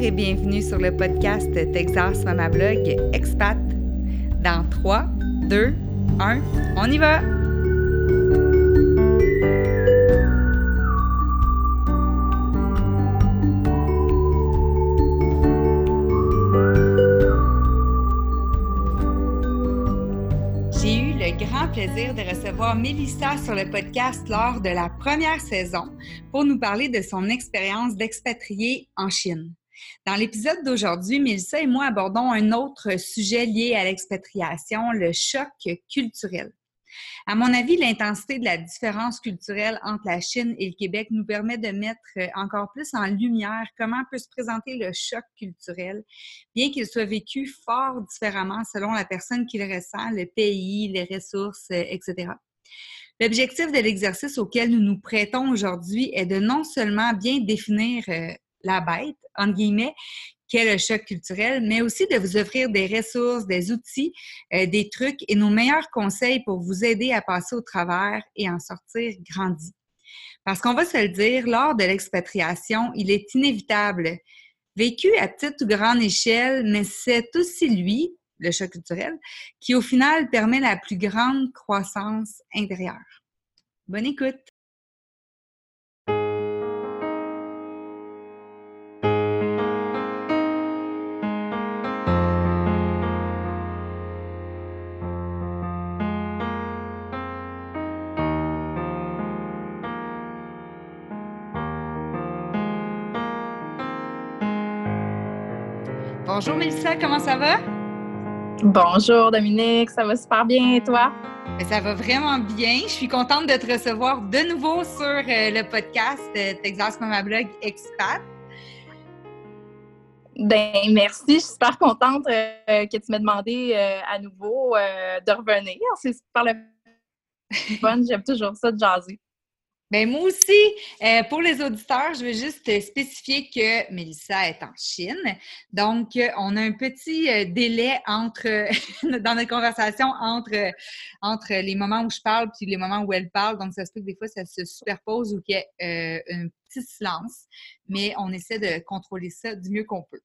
et bienvenue sur le podcast Texas Mama Blog Expat. Dans 3, 2, 1, on y va! J'ai eu le grand plaisir de recevoir Mélissa sur le podcast lors de la première saison pour nous parler de son expérience d'expatriée en Chine. Dans l'épisode d'aujourd'hui, Mélissa et moi abordons un autre sujet lié à l'expatriation, le choc culturel. À mon avis, l'intensité de la différence culturelle entre la Chine et le Québec nous permet de mettre encore plus en lumière comment peut se présenter le choc culturel, bien qu'il soit vécu fort différemment selon la personne qui le ressent, le pays, les ressources, etc. L'objectif de l'exercice auquel nous nous prêtons aujourd'hui est de non seulement bien définir la bête, entre guillemets, qu'est le choc culturel, mais aussi de vous offrir des ressources, des outils, des trucs et nos meilleurs conseils pour vous aider à passer au travers et en sortir grandi. Parce qu'on va se le dire, lors de l'expatriation, il est inévitable, vécu à petite ou grande échelle, mais c'est aussi lui, le choc culturel, qui au final permet la plus grande croissance intérieure. Bonne écoute! Bonjour Mélissa, comment ça va? Bonjour Dominique, ça va super bien et toi? Ça va vraiment bien. Je suis contente de te recevoir de nouveau sur le podcast Texas Mama Blog Expat. Merci, je suis super contente que tu m'aies demandé à nouveau de revenir. C'est super le fun, j'aime toujours ça de jaser. Bien, moi aussi, pour les auditeurs, je veux juste spécifier que Mélissa est en Chine. Donc, on a un petit délai dans notre conversation entre les moments où je parle puis les moments où elle parle. Donc, ça se peut que des fois, ça se superpose ou qu'il y ait un petit silence. Mais on essaie de contrôler ça du mieux qu'on peut.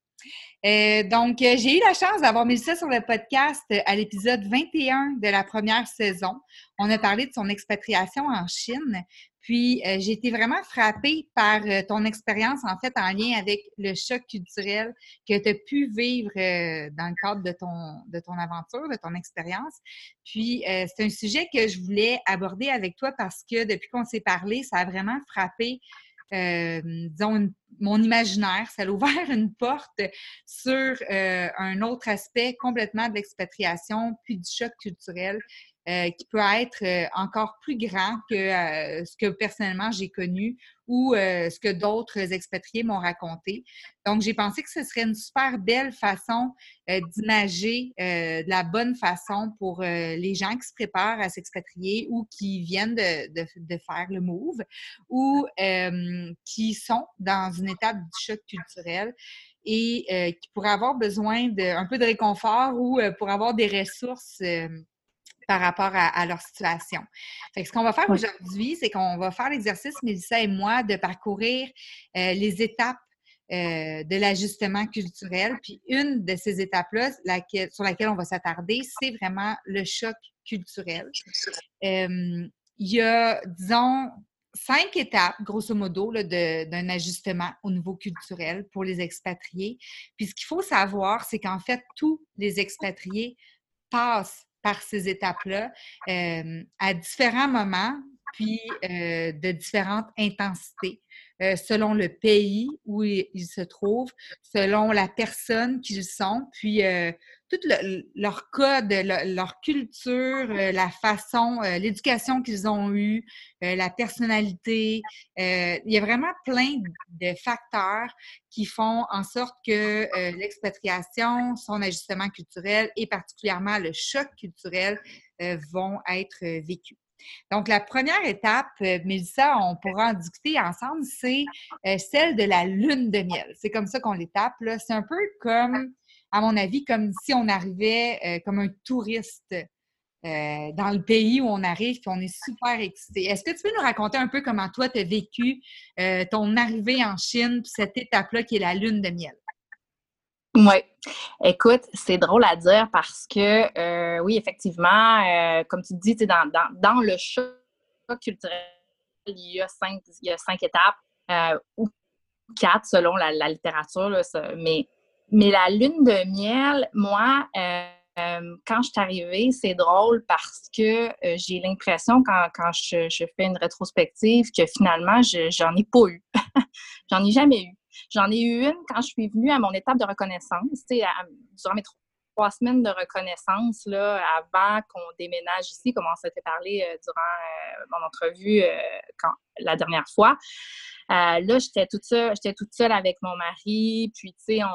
Donc, j'ai eu la chance d'avoir Mélissa sur le podcast à l'épisode 21 de la première saison. On a parlé de son expatriation en Chine. Puis, j'ai été vraiment frappée par ton expérience, en fait, en lien avec le choc culturel que tu as pu vivre dans le cadre de ton aventure, de ton expérience. Puis, c'est un sujet que je voulais aborder avec toi parce que depuis qu'on s'est parlé, ça a vraiment frappé disons, mon imaginaire. Ça a ouvert une porte sur un autre aspect complètement de l'expatriation, puis du choc culturel, qui peut être encore plus grand que ce que personnellement j'ai connu ou ce que d'autres expatriés m'ont raconté. Donc, j'ai pensé que ce serait une super belle façon d'imager de la bonne façon pour les gens qui se préparent à s'expatrier ou qui viennent de faire le move ou qui sont dans une étape du choc culturel et qui pourraient avoir besoin d'un peu de réconfort ou pour avoir des ressources par rapport à leur situation. Fait que ce qu'on va faire aujourd'hui, c'est qu'on va faire l'exercice, Mélissa et moi, de parcourir les étapes de l'ajustement culturel. Puis une de ces étapes-là, sur laquelle on va s'attarder, c'est vraiment le choc culturel. Il y a, disons, 5 étapes, grosso modo, là, d'un ajustement au niveau culturel pour les expatriés. Puis ce qu'il faut savoir, c'est qu'en fait, tous les expatriés passent par ces étapes-là à différents moments, puis de différentes intensités, selon le pays où ils se trouvent, selon la personne qu'ils sont, puis tout leur code, leur culture, la façon, l'éducation qu'ils ont eue, la personnalité. Il y a vraiment plein de facteurs qui font en sorte que l'expatriation, son ajustement culturel et particulièrement le choc culturel vont être vécus. Donc, la première étape, Mélissa, on pourra en discuter ensemble, c'est celle de la lune de miel. C'est comme ça qu'on l'étape, là. C'est un peu comme, à mon avis, comme si on arrivait comme un touriste dans le pays où on arrive, puis on est super excités. Est-ce que tu peux nous raconter un peu comment toi, tu as vécu ton arrivée en Chine, puis cette étape-là qui est la lune de miel? Oui. Écoute, c'est drôle à dire parce que, oui, effectivement, comme tu dis, dans le choc culturel, il y a cinq étapes, ou quatre selon la littérature, là, mais la lune de miel, moi, quand je suis arrivée, c'est drôle parce que j'ai l'impression, quand je fais une rétrospective, que finalement, j'en ai pas eu. J'en ai jamais eu. J'en ai eu une quand je suis venue à mon étape de reconnaissance, tu sais, durant mes 3 semaines de reconnaissance, là, avant qu'on déménage ici, comme on s'était parlé durant mon entrevue la dernière fois. Là, j'étais toute seule avec mon mari, puis tu sais,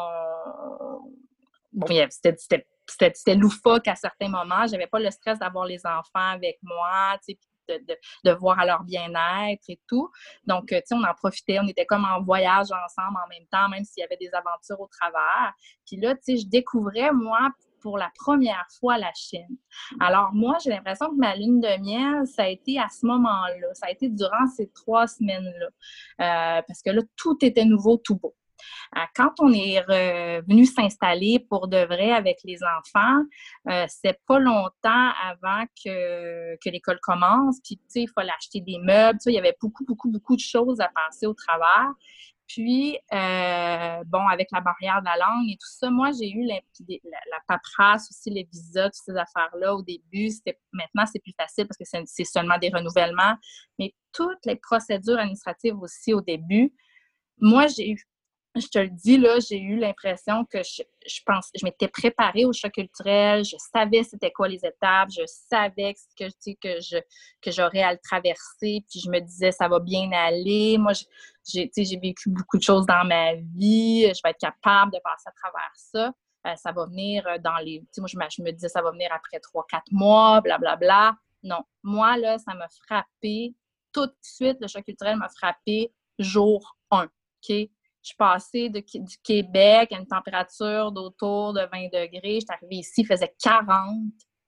bon, c'était loufoque à certains moments. J'avais pas le stress d'avoir les enfants avec moi, tu sais, de voir à leur bien-être et tout. Donc, tu sais, on en profitait. On était comme en voyage ensemble en même temps, même s'il y avait des aventures au travers. Puis là, tu sais, je découvrais, moi, pour la première fois, la Chine. Alors, moi, j'ai l'impression que ma lune de miel, ça a été à ce moment-là. Ça a été durant ces 3 semaines-là. Parce que là, tout était nouveau, tout beau. Quand on est venu s'installer pour de vrai avec les enfants, c'est pas longtemps avant que l'école commence. Puis, tu sais, il fallait acheter des meubles. Tu sais, il y avait beaucoup, beaucoup, beaucoup de choses à passer au travers. Puis, bon, avec la barrière de la langue et tout ça, moi, j'ai eu la paperasse aussi, les visas, toutes ces affaires-là au début. Maintenant, c'est plus facile parce que c'est seulement des renouvellements. Mais toutes les procédures administratives aussi au début, moi, je te le dis, là, j'ai eu l'impression que je m'étais préparée au choc culturel, je savais c'était quoi les étapes, je savais que j'aurais à le traverser, puis je me disais, ça va bien aller. Moi, j'ai vécu beaucoup de choses dans ma vie, je vais être capable de passer à travers ça. Ça va venir dans les... Tu sais, moi, je me disais, ça va venir après 3, 4 mois, blablabla. Non, moi, là, ça m'a frappé tout de suite, le choc culturel m'a frappé jour 1, OK? Je suis passée du Québec à une température d'autour de 20 degrés. Je suis arrivée ici, il faisait 40,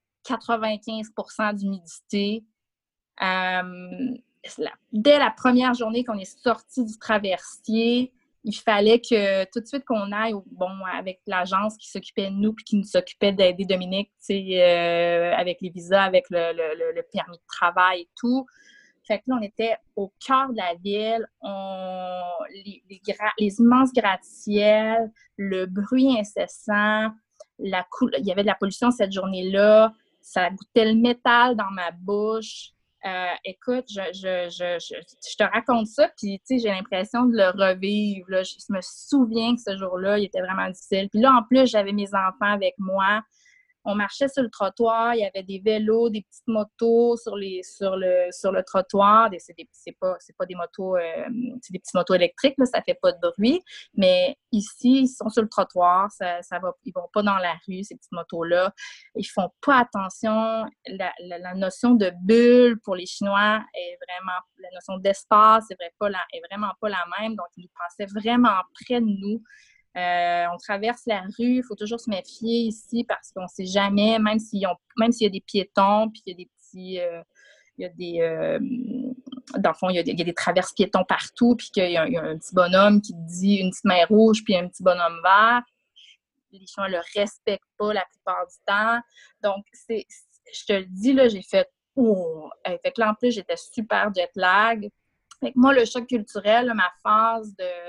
95% d'humidité. Dès la première journée qu'on est sorti du traversier, il fallait que tout de suite qu'on aille avec l'agence qui s'occupait de nous puis qui nous s'occupait d'aider Dominique avec les visas, avec le permis de travail et tout. Fait que là, on était au cœur de la ville, les immenses gratte-ciels, le bruit incessant, il y avait de la pollution cette journée-là, ça goûtait le métal dans ma bouche. Écoute, je te raconte ça, puis tu sais, j'ai l'impression de le revivre. Là. Je me souviens que ce jour-là, il était vraiment difficile. Puis là, en plus, j'avais mes enfants avec moi. On marchait sur le trottoir, il y avait des vélos, des petites motos sur le trottoir. C'est pas des motos, c'est des petites motos électriques, là, ça fait pas de bruit. Mais ici, ils sont sur le trottoir, ils vont pas dans la rue, ces petites motos-là. Ils font pas attention. La notion de bulle pour les Chinois la notion d'espace est vraiment pas la même. Donc, ils passaient vraiment près de nous. On traverse la rue, il faut toujours se méfier ici parce qu'on ne sait jamais, même s'il y a des piétons, puis il y a des petits... dans le fond, il y a des traverses piétons partout, puis qu'il y a un petit bonhomme qui dit une petite main rouge, puis un petit bonhomme vert. Les gens ne le respectent pas la plupart du temps. Donc, je te le dis, là, j'ai fait « Oh! » Fait que là, en plus, j'étais super jet lag. Fait que moi, le choc culturel, là, ma phase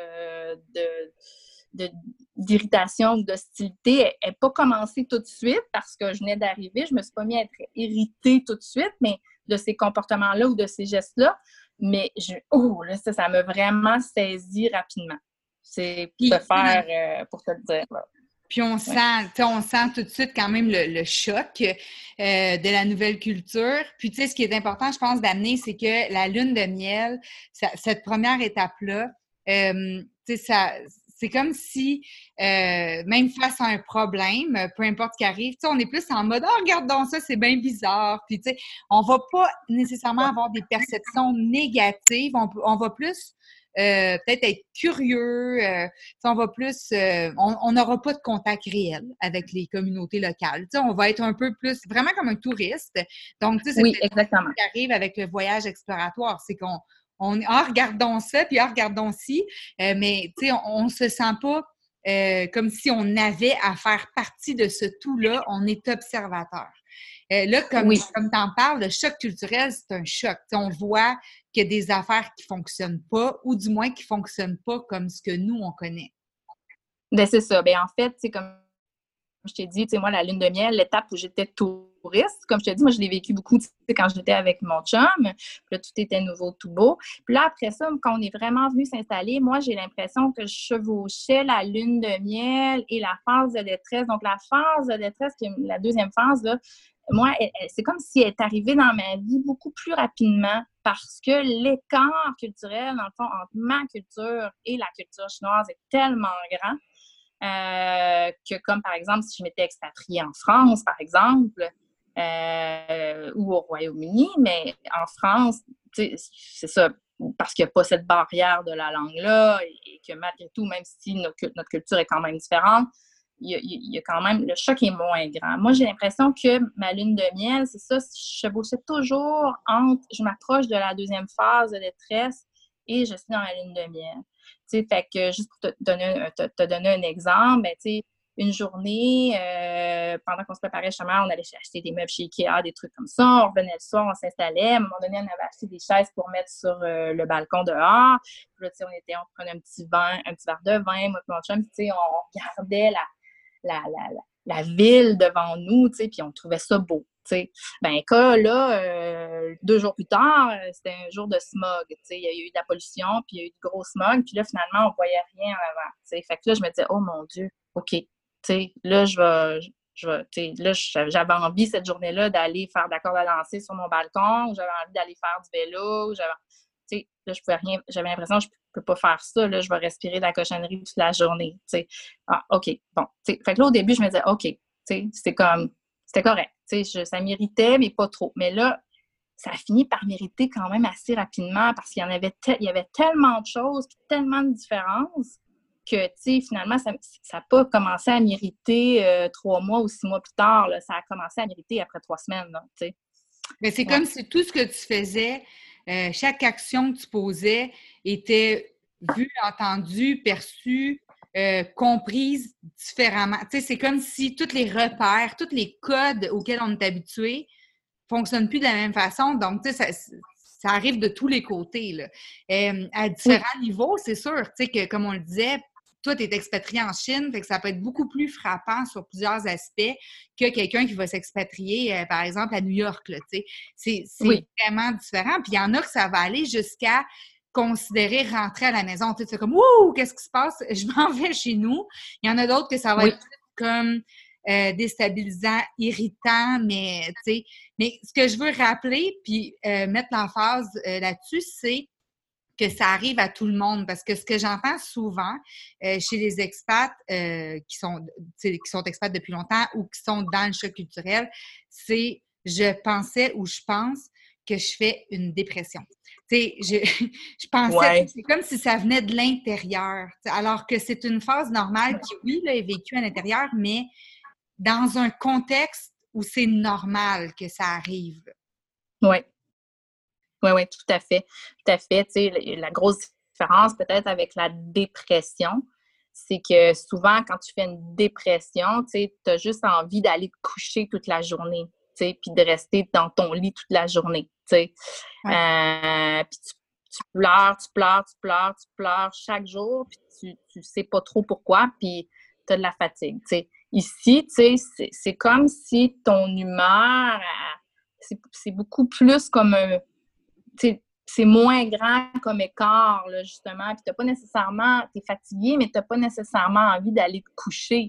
d'irritation ou d'hostilité n'est pas commencée tout de suite parce que je venais d'arriver. Je me suis pas mis à être irritée tout de suite, mais de ces comportements-là ou de ces gestes-là. Mais là, ça m'a vraiment saisi rapidement. C'est pour te le dire. Là. Puis on sent tout de suite quand même le choc de la nouvelle culture. Puis tu sais, ce qui est important, je pense, d'amener, c'est que la lune de miel, cette première étape-là, tu sais, c'est comme si, même face à un problème, peu importe ce qui arrive, tu sais, on est plus en mode « Oh, regarde donc ça, c'est bien bizarre. » Puis tu sais, on va pas nécessairement avoir des perceptions négatives. On va plus peut-être être curieux. On va plus, on n'aura pas de contact réel avec les communautés locales. On va être un peu plus, vraiment comme un touriste. Donc, c'est exactement. Ce qui arrive avec le voyage exploratoire, c'est regardons ça, puis regardons ci. Mais, on ne se sent pas comme si on avait à faire partie de ce tout-là, on est observateur. Là, comme tu en parles, le choc culturel, c'est un choc. T'sais, on voit qu'il y a des affaires qui ne fonctionnent pas, ou du moins qui ne fonctionnent pas comme ce que nous, on connaît. Ben, c'est ça. Ben, en fait, c'est comme je t'ai dit, moi, la lune de miel, l'étape où j'étais touriste, comme je te dis, moi, je l'ai vécu beaucoup quand j'étais avec mon chum. Puis là, tout était nouveau, tout beau. Puis là, après ça, quand on est vraiment venu s'installer, moi, j'ai l'impression que je chevauchais la lune de miel et la phase de détresse. Donc, la phase de détresse, qui est la deuxième phase, là, moi, c'est comme si elle est arrivée dans ma vie beaucoup plus rapidement parce que l'écart culturel, dans le fond, entre ma culture et la culture chinoise est tellement grand. Que comme, par exemple, si je m'étais expatriée en France, par exemple, ou au Royaume-Uni, mais en France, c'est ça, parce qu'il n'y a pas cette barrière de la langue-là et que malgré tout, même si notre culture est quand même différente, il y a quand même, le choc est moins grand. Moi, j'ai l'impression que ma lune de miel, c'est ça, je chevauchais toujours je m'approche de la deuxième phase de détresse et je suis dans la lune de miel. Fait que juste pour te donner un exemple, ben, une journée, pendant qu'on se préparait justement, on allait acheter des meubles chez Ikea, des trucs comme ça. On revenait le soir, on s'installait. À un moment donné, on avait acheté des chaises pour mettre sur le balcon dehors. Puis là, on prenait un petit verre de vin, moi et mon chum, puis on regardait la ville devant nous, puis on trouvait ça beau. T'sais. Ben, là, 2 jours plus tard, c'était un jour de smog. Il y a eu de la pollution, puis il y a eu du gros smog, puis là, finalement, on ne voyait rien en avant. T'sais. Fait que là, je me disais, oh mon Dieu, OK. Là, là, j'avais envie cette journée-là d'aller faire de la corde à danser sur mon balcon, ou j'avais envie d'aller faire du vélo, là, je pouvais rien, j'avais l'impression que je ne peux pas faire ça, là, je vais respirer de la cochonnerie toute la journée. Ah, OK, bon. Fait que là, au début, je me disais, OK, c'était correct. Ça m'irritait, mais pas trop. Mais là, ça a fini par m'irriter quand même assez rapidement parce qu'il il y avait tellement de choses, tellement de différences que, finalement, ça n'a pas commencé à m'irriter 3 mois ou 6 mois plus tard. Là. Ça a commencé à m'irriter après 3 semaines. Là, mais c'est comme si tout ce que tu faisais, chaque action que tu posais était vue, entendue, perçue, comprise différemment. C'est comme si tous les repères, tous les codes auxquels on est habitué ne fonctionnent plus de la même façon. Donc, ça arrive de tous les côtés. Là. À différents niveaux, c'est sûr, que comme on le disait, toi, tu es expatrié en Chine, fait que ça peut être beaucoup plus frappant sur plusieurs aspects que quelqu'un qui va s'expatrier, par exemple, à New York. Là, c'est vraiment différent. Puis il y en a que ça va aller jusqu'à considérer rentrer à la maison. Tu sais, c'est comme, ouh, qu'est-ce qui se passe? Je m'en vais chez nous. Il y en a d'autres que ça va être comme déstabilisant, irritant, mais tu sais. Mais ce que je veux rappeler, puis mettre l'emphase là-dessus, c'est que ça arrive à tout le monde. Parce que ce que j'entends souvent chez les expats qui sont expats depuis longtemps ou qui sont dans le choc culturel, c'est je pensais ou je pense que je fais une dépression. Tu sais, je pensais que c'est comme si ça venait de l'intérieur. Alors que c'est une phase normale qui, oui, là, est vécue à l'intérieur, mais dans un contexte où c'est normal que ça arrive. Oui. Oui, tout à fait. Tout à fait. La grosse différence peut-être avec la dépression, c'est que souvent, quand tu fais une dépression, tu as juste envie d'aller te coucher toute la journée, puis de rester dans ton lit toute la journée. Puis tu pleures chaque jour, puis tu sais pas trop pourquoi, puis tu as de la fatigue. Ici, c'est comme si ton humeur, c'est beaucoup plus comme un... c'est moins grand comme écart, là, justement. Puis t'as pas nécessairement... T'es fatigué, mais t'as pas nécessairement envie d'aller te coucher.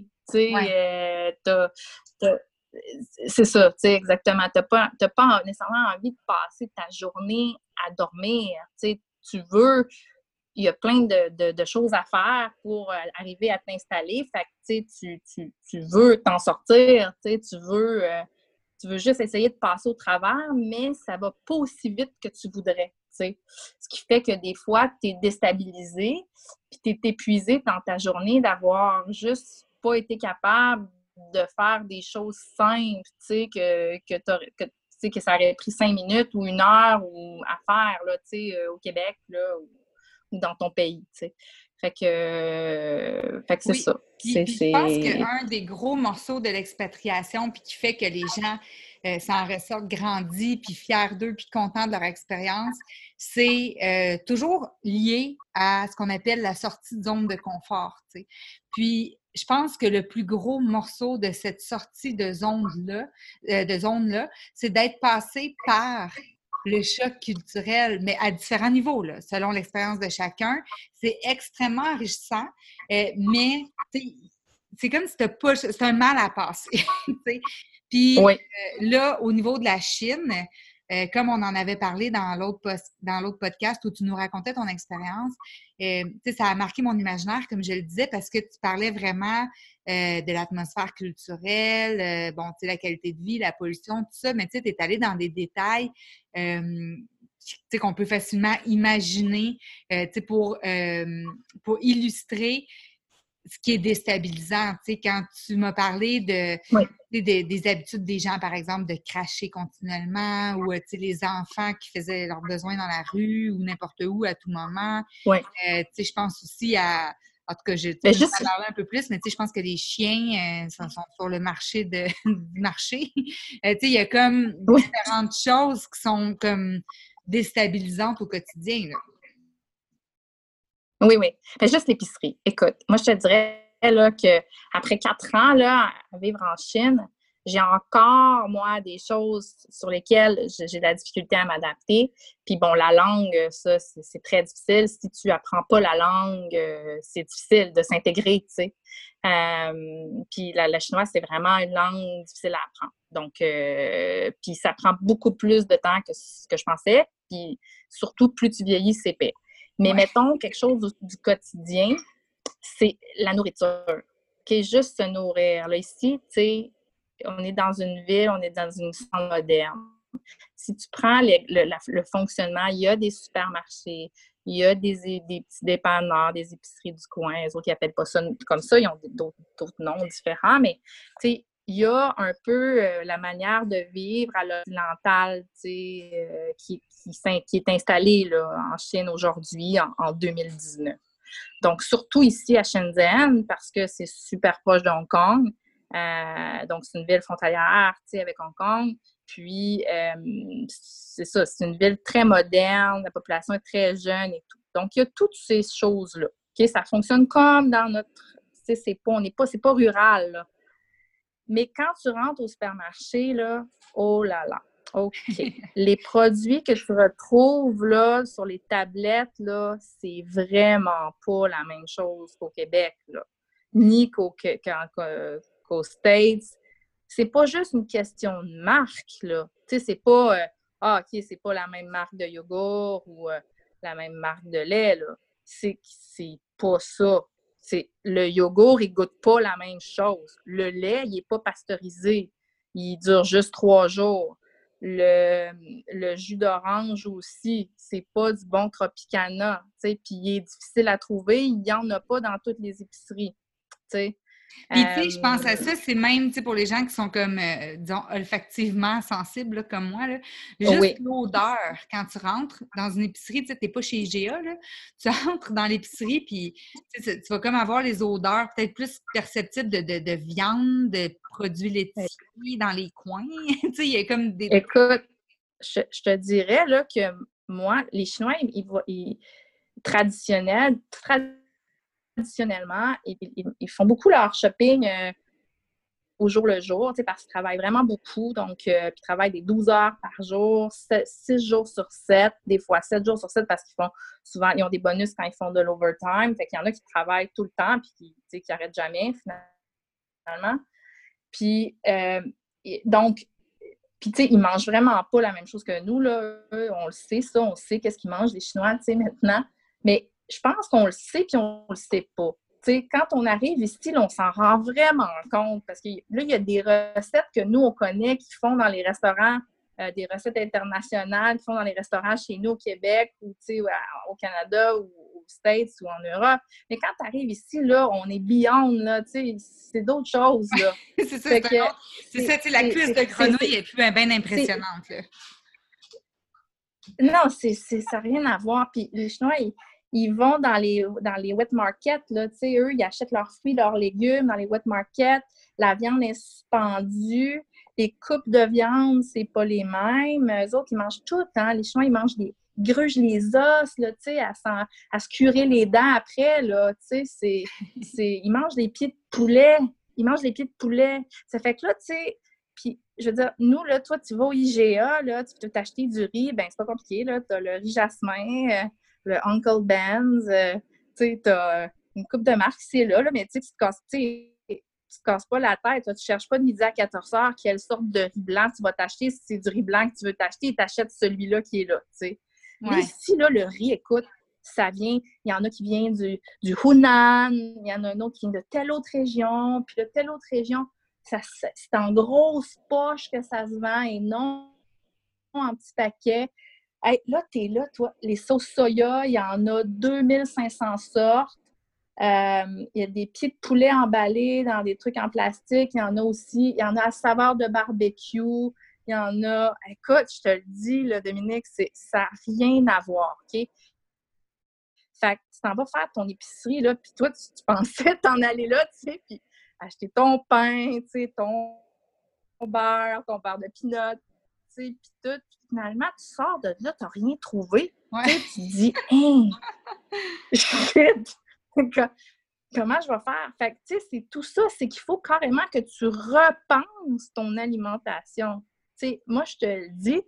C'est ça, exactement. T'as pas nécessairement envie de passer ta journée à dormir. Tu veux... Il y a plein de choses à faire pour arriver à t'installer. Fait que, tu veux t'en sortir, tu veux juste essayer de passer au travers, mais ça va pas aussi vite que tu voudrais. T'sais. Ce qui fait que des fois, tu es déstabilisé, puis tu es épuisé dans ta journée d'avoir juste pas été capable de faire des choses simples, que ça aurait pris 5 minutes ou 1 heure ou à faire là, au Québec là, ou dans ton pays. T'sais. Fait que c'est Oui. ça. Puis je pense qu'un des gros morceaux de l'expatriation, puis qui fait que les gens s'en ressortent grandis, puis fiers d'eux, puis contents de leur expérience, c'est toujours lié à ce qu'on appelle la sortie de zone de confort, tu sais. Puis je pense que le plus gros morceau de cette sortie de zone-là, c'est d'être passé par le choc culturel, mais à différents niveaux, là, selon l'expérience de chacun. C'est extrêmement enrichissant, mais c'est comme si c'est un mal à passer. Puis Oui. là, au niveau de la Chine, comme on en avait parlé dans l'autre podcast où tu nous racontais ton expérience, ça a marqué mon imaginaire, comme je le disais, parce que tu parlais vraiment de l'atmosphère culturelle, bon, tu sais, la qualité de vie, la pollution, tout ça, mais tu es allé dans des détails qu'on peut facilement imaginer pour illustrer ce qui est déstabilisant. Tu sais, quand tu m'as parlé Oui. des habitudes des gens, par exemple, de cracher continuellement ou les enfants qui faisaient leurs besoins dans la rue ou n'importe où à tout moment. Oui. Je pense aussi à... En tout cas, tu Mais peux juste, en parler un peu plus, mais je pense que les chiens sont sur le marché du marché. Il y a comme oui. différentes choses qui sont comme déstabilisantes au quotidien, là. Oui, oui. Mais juste l'épicerie. Écoute, moi, je te dirais là, qu'après 4 ans là, à vivre en Chine, j'ai encore, moi, des choses sur lesquelles j'ai de la difficulté à m'adapter. Puis bon, la langue, ça, c'est très difficile. Si tu apprends pas la langue, c'est difficile de s'intégrer, tu sais. Puis la chinoise, c'est vraiment une langue difficile à apprendre. Donc, puis ça prend beaucoup plus de temps que ce que je pensais. Puis surtout, plus tu vieillis, c'est pire. Mais Ouais. mettons quelque chose du quotidien, c'est la nourriture. Okay, juste se nourrir. Là, ici, tu sais, on est dans une ville, on est dans une centre moderne. Si tu prends le fonctionnement, il y a des supermarchés, il y a des petits dépanneurs, des épiceries du coin. Les autres, ils n'appellent pas ça comme ça, ils ont d'autres noms différents, mais tu sais, il y a un peu la manière de vivre à l'occidental qui est installée là, en Chine aujourd'hui, en 2019. Donc, surtout ici à Shenzhen, parce que c'est super proche de Hong Kong. Donc, c'est une ville frontalière avec Hong Kong. Puis, c'est ça, c'est une ville très moderne, la population est très jeune et tout. Donc, il y a toutes ces choses-là. Okay? Ça fonctionne comme dans notre... c'est pas rural, là. Mais quand tu rentres au supermarché, là, oh là là, OK. Les produits que tu retrouves là, sur les tablettes, là, c'est vraiment pas la même chose qu'au Québec, là, ni qu'aux States. C'est pas juste une question de marque, là. Tu sais, c'est pas OK, c'est pas la même marque de yogourt ou la même marque de lait, là. C'est pas ça. Le yogourt, il goûte pas la même chose. Le lait, il n'est pas pasteurisé. Il dure juste 3 jours. Le jus d'orange aussi, c'est pas du bon Tropicana, puis il est difficile à trouver. Il n'y en a pas dans toutes les épiceries, t'sais. Puis, tu sais, je pense à ça, c'est même, tu sais, pour les gens qui sont comme, disons, olfactivement sensibles, là, comme moi, là, juste Oui. l'odeur, quand tu rentres dans une épicerie, tu sais, t'es pas chez IGA, là, tu entres dans l'épicerie, puis tu vas comme avoir les odeurs peut-être plus perceptibles de viande, de produits laitiers dans les coins. Tu sais, il y a comme des... Écoute, je te dirais là, que moi, les Chinois, traditionnellement, ils font beaucoup leur shopping au jour le jour, parce qu'ils travaillent vraiment beaucoup. Donc, ils travaillent des 12 heures par jour, 6 jours sur 7, des fois 7 jours sur 7 parce qu'ils font souvent, ils ont des bonus quand ils font de l'overtime. Fait qu'il y en a qui travaillent tout le temps puis qui n'arrêtent jamais, finalement. Puis, donc, puis, tu sais, ils mangent vraiment pas la même chose que nous, là. On le sait, ça, on sait qu'est-ce qu'ils mangent, les Chinois, tu sais, maintenant. Mais je pense qu'on le sait puis on le sait pas. Tu sais, quand on arrive ici, là, on s'en rend vraiment compte parce que là, il y a des recettes que nous, on connaît, qui font dans les restaurants, des recettes internationales, qui font dans les restaurants chez nous au Québec ou, tu sais, au Canada ou aux States ou en Europe. Mais quand tu arrives ici, là, on est beyond, là, tu sais, c'est d'autres choses, là. C'est ça, c'est ça, tu sais, la cuisse de grenouille est plus bien impressionnante, là. Non, ça n'a rien à voir. Puis les Chinois, ils vont dans les wet markets, là, tu sais, eux, ils achètent leurs fruits, leurs légumes dans les wet markets, la viande est suspendue, les coupes de viande, c'est pas les mêmes. Eux autres, ils mangent tout, hein. Les Chinois, ils mangent ils grugent les os, là, tu sais, à se curer les dents après, là, tu sais, ils mangent des pieds de poulet. Ils mangent les pieds de poulet. Ça fait que là, tu sais, puis, je veux dire, nous, là, toi, tu vas au IGA, là, tu peux t'acheter du riz, ben c'est pas compliqué, là, t'as le riz jasmin, le Uncle Ben's, tu sais, t'as une coupe de marques ici et là, mais tu sais, tu te casses pas la tête, là, tu cherches pas de midi à 14h quelle sorte de riz blanc tu vas t'acheter. Si c'est du riz blanc que tu veux t'acheter, t'achètes celui-là qui est là, tu sais. Ouais. Là, ici, là, le riz, écoute, ça vient, il y en a qui viennent du Hunan, il y en a un autre qui vient de telle autre région, puis de telle autre région. C'est en grosse poche que ça se vend et non en petits paquets. Hey, là, t'es là, toi. Les sauces soya, il y en a 2500 sortes. Il y a des pieds de poulet emballés dans des trucs en plastique. Il y en a aussi. Il y en a à saveur de barbecue. Il y en a. Écoute, je te le dis, là, Dominique, ça n'a rien à voir, OK? Fait que tu t'en vas faire ton épicerie, là, puis toi, tu pensais t'en aller là, tu sais, puis acheter ton pain, tu sais, ton beurre de peanut, tu sais, puis tout. Puis finalement, tu sors de là, t'as rien trouvé. Ouais. Tu sais, tu te dis, « Hein, shit! Comment je vais faire? » Fait que, tu sais, c'est tout ça, c'est qu'il faut carrément que tu repenses ton alimentation. Tu sais, moi, je te le dis,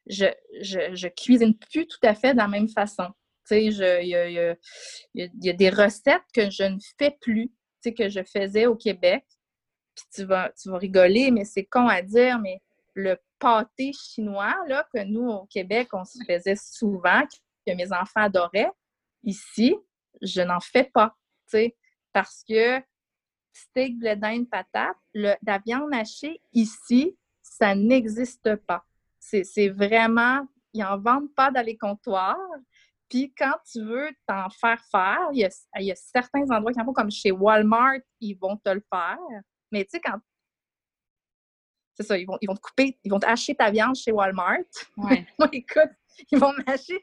je cuisine plus tout à fait de la même façon. Tu sais, il y a des recettes que je ne fais plus, tu sais, que je faisais au Québec. Puis tu vas rigoler, mais c'est con à dire, mais le pâté chinois, là, que nous, au Québec, on se faisait souvent, que mes enfants adoraient, ici, je n'en fais pas, tu sais, parce que steak, blé d'Inde, patate, la viande hachée, ici, ça n'existe pas. C'est vraiment, ils n'en vendent pas dans les comptoirs. Puis quand tu veux t'en faire, il y a certains endroits qui en font, comme chez Walmart, ils vont te le faire. Mais tu sais, quand. C'est ça, ils vont te couper, ils vont te hacher ta viande chez Walmart. Ouais. Moi, écoute, ils vont m'hacher.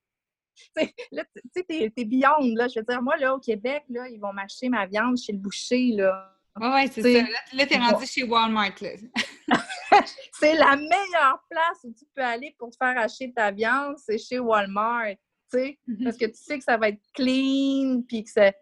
Là, tu sais, t'es beyond, là. Je veux dire, moi, là, au Québec, là, ils vont m'acheter ma viande chez le boucher, là. Oui, c'est ça. Là, t'es rendu chez Walmart, là. C'est la meilleure place où tu peux aller pour te faire acheter ta viande, c'est chez Walmart, tu sais, parce que tu sais que ça va être clean, puis que ça.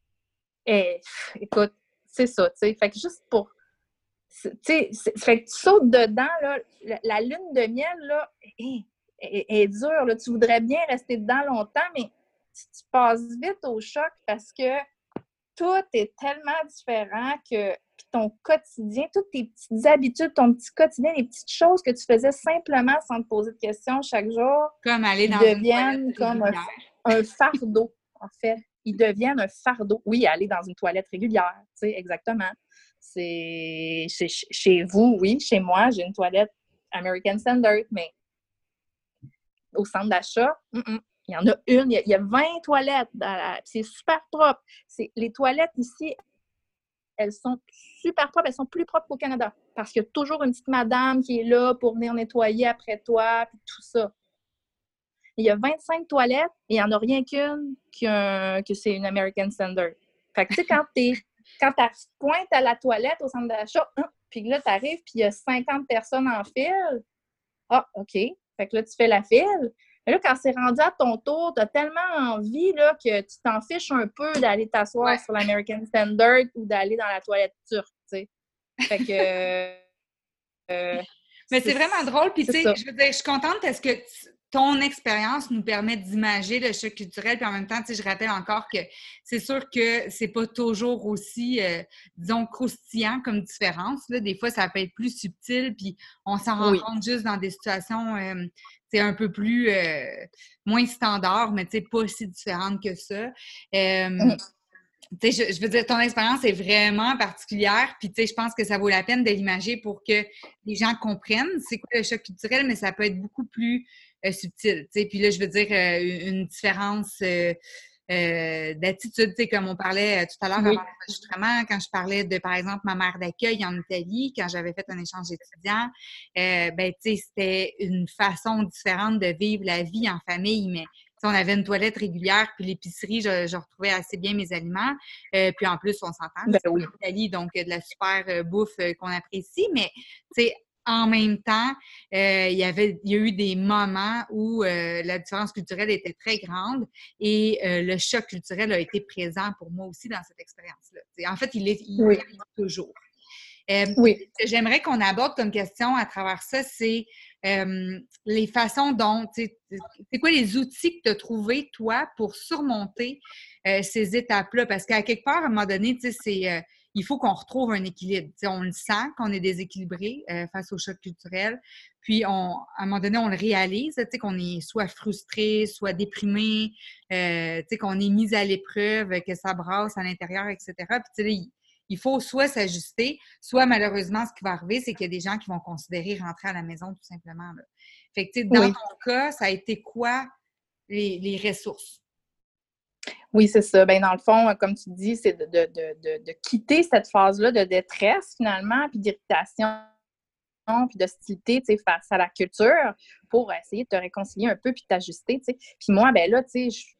Écoute, c'est ça, tu sais. Fait que juste pour. Tu sais, fait que tu sautes dedans, là, la lune de miel, là, est dure, là. Tu voudrais bien rester dedans longtemps, mais tu passes vite au choc parce que tout est tellement différent que ton quotidien, toutes tes petites habitudes, ton petit quotidien, les petites choses que tu faisais simplement sans te poser de questions chaque jour, comme aller dans deviennent comme un fardeau, en fait. Ils deviennent un fardeau. Oui, aller dans une toilette régulière, tu sais, exactement. C'est chez vous, oui. Chez moi, j'ai une toilette American Standard, mais au centre d'achat, il y en a une. Il y a 20 toilettes. C'est super propre. Les toilettes ici, elles sont super propres. Elles sont plus propres qu'au Canada parce qu'il y a toujours une petite madame qui est là pour venir nettoyer après toi, puis tout ça. Il y a 25 toilettes et il n'y en a rien qu'une que c'est une American Standard. Fait que, tu sais, quand tu pointes à la toilette au centre d'achat, puis là, tu arrives, puis il y a 50 personnes en file. Ah, OK. Fait que là, tu fais la file. Mais là, quand c'est rendu à ton tour, tu as tellement envie là, que tu t'en fiches un peu d'aller t'asseoir sur l'American Standard ou d'aller dans la toilette turque, tu sais. Fait que... mais c'est vraiment drôle. Puis, tu sais, je veux dire, je suis contente parce que ton expérience nous permet d'imager le choc culturel. Puis en même temps, tu sais, je rappelle encore que c'est sûr que c'est pas toujours aussi, disons, croustillant comme différence. Là. Des fois, ça peut être plus subtil, puis on s'en rend compte juste dans des situations, c'est un peu plus, moins standard, mais tu sais, pas si différentes que ça. Tu sais, je veux dire, ton expérience est vraiment particulière, puis tu sais, je pense que ça vaut la peine de l'imager pour que les gens comprennent c'est quoi le choc culturel, mais ça peut être beaucoup plus subtil, tu sais. Puis là, je veux dire, une différence d'attitude, tu sais, comme on parlait tout à l'heure avant l'enregistrement, quand je parlais de, par exemple, ma mère d'accueil en Italie, quand j'avais fait un échange étudiant, ben, tu sais, c'était une façon différente de vivre la vie en famille, mais on avait une toilette régulière, puis l'épicerie, je retrouvais assez bien mes aliments. Puis en plus, on s'entend, Ben c'est oui. l'Italie, donc de la super bouffe qu'on apprécie. Mais, tu sais, en même temps, il y a eu des moments où la différence culturelle était très grande et le choc culturel a été présent pour moi aussi dans cette expérience-là. En fait, il Oui. est toujours. Oui. Ce que j'aimerais qu'on aborde comme question à travers ça, c'est les façons dont, c'est quoi les outils que tu as trouvés, toi, pour surmonter ces étapes-là? Parce qu'à quelque part, à un moment donné, il faut qu'on retrouve un équilibre. On le sent qu'on est déséquilibré face au choc culturel. Puis, à un moment donné, on le réalise, qu'on est soit frustré, soit déprimé, qu'on est mis à l'épreuve, que ça brasse à l'intérieur, etc. Puis, il faut soit s'ajuster, soit malheureusement, ce qui va arriver, c'est qu'il y a des gens qui vont considérer rentrer à la maison tout simplement. Là. Fait que, dans Oui. ton cas, ça a été quoi les ressources? Oui, c'est ça. Ben, dans le fond, comme tu dis, c'est de quitter cette phase-là de détresse, finalement, puis d'irritation, puis d'hostilité, face à la culture pour essayer de te réconcilier un peu puis de t'ajuster, Puis moi, ben là,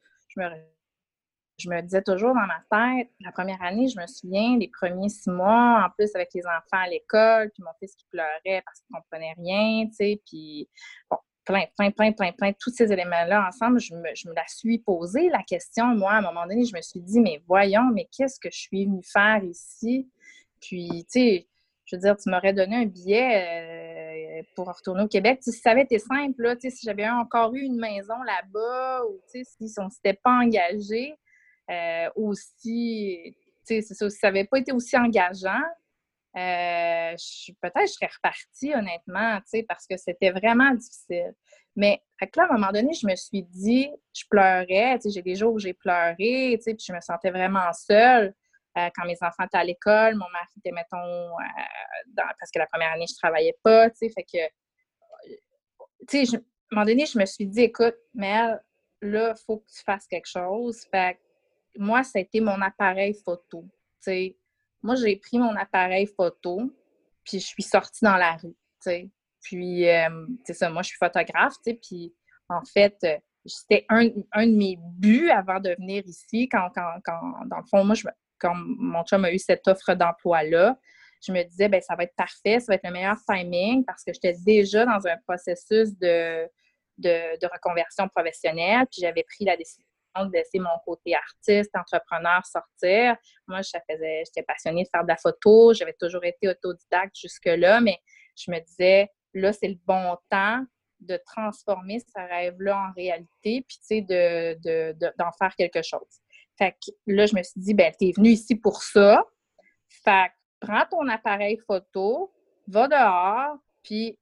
je me disais toujours dans ma tête, la première année, je me souviens, les premiers 6 mois, en plus avec les enfants à l'école, puis mon fils qui pleurait parce qu'il ne comprenait rien, puis bon, plein, tous ces éléments-là ensemble, je me la suis posé, la question, moi, à un moment donné, je me suis dit, mais voyons, mais qu'est-ce que je suis venue faire ici? Puis, je veux dire, tu m'aurais donné un billet pour retourner au Québec. Si ça avait été simple, là, si j'avais encore eu une maison là-bas ou si on ne s'était pas engagé, aussi, c'est ça, si ça n'avait pas été aussi engageant, peut-être je serais repartie, honnêtement, parce que c'était vraiment difficile. Mais là, à un moment donné, je me suis dit, je pleurais, j'ai des jours où j'ai pleuré, puis je me sentais vraiment seule. Quand mes enfants étaient à l'école, mon mari était, mettons, parce que la première année, je ne travaillais pas, fait que, à un moment donné, je me suis dit, écoute, Mel, là, il faut que tu fasses quelque chose. Fait que moi, ça a été mon appareil photo, Moi, j'ai pris mon appareil photo, puis je suis sortie dans la rue, Puis, c'est ça, moi, je suis photographe, puis en fait, c'était un de mes buts avant de venir ici, quand dans le fond, moi, quand mon chum a eu cette offre d'emploi-là, je me disais, ben ça va être parfait, ça va être le meilleur timing parce que j'étais déjà dans un processus de reconversion professionnelle, puis j'avais pris la décision de laisser mon côté artiste, entrepreneur sortir. Moi, j'étais passionnée de faire de la photo, j'avais toujours été autodidacte jusque-là, mais je me disais, là, c'est le bon temps de transformer ce rêve-là en réalité, puis d'en faire quelque chose. Fait que là, je me suis dit, ben, t'es venue ici pour ça. Fait que prends ton appareil photo, va dehors, puis,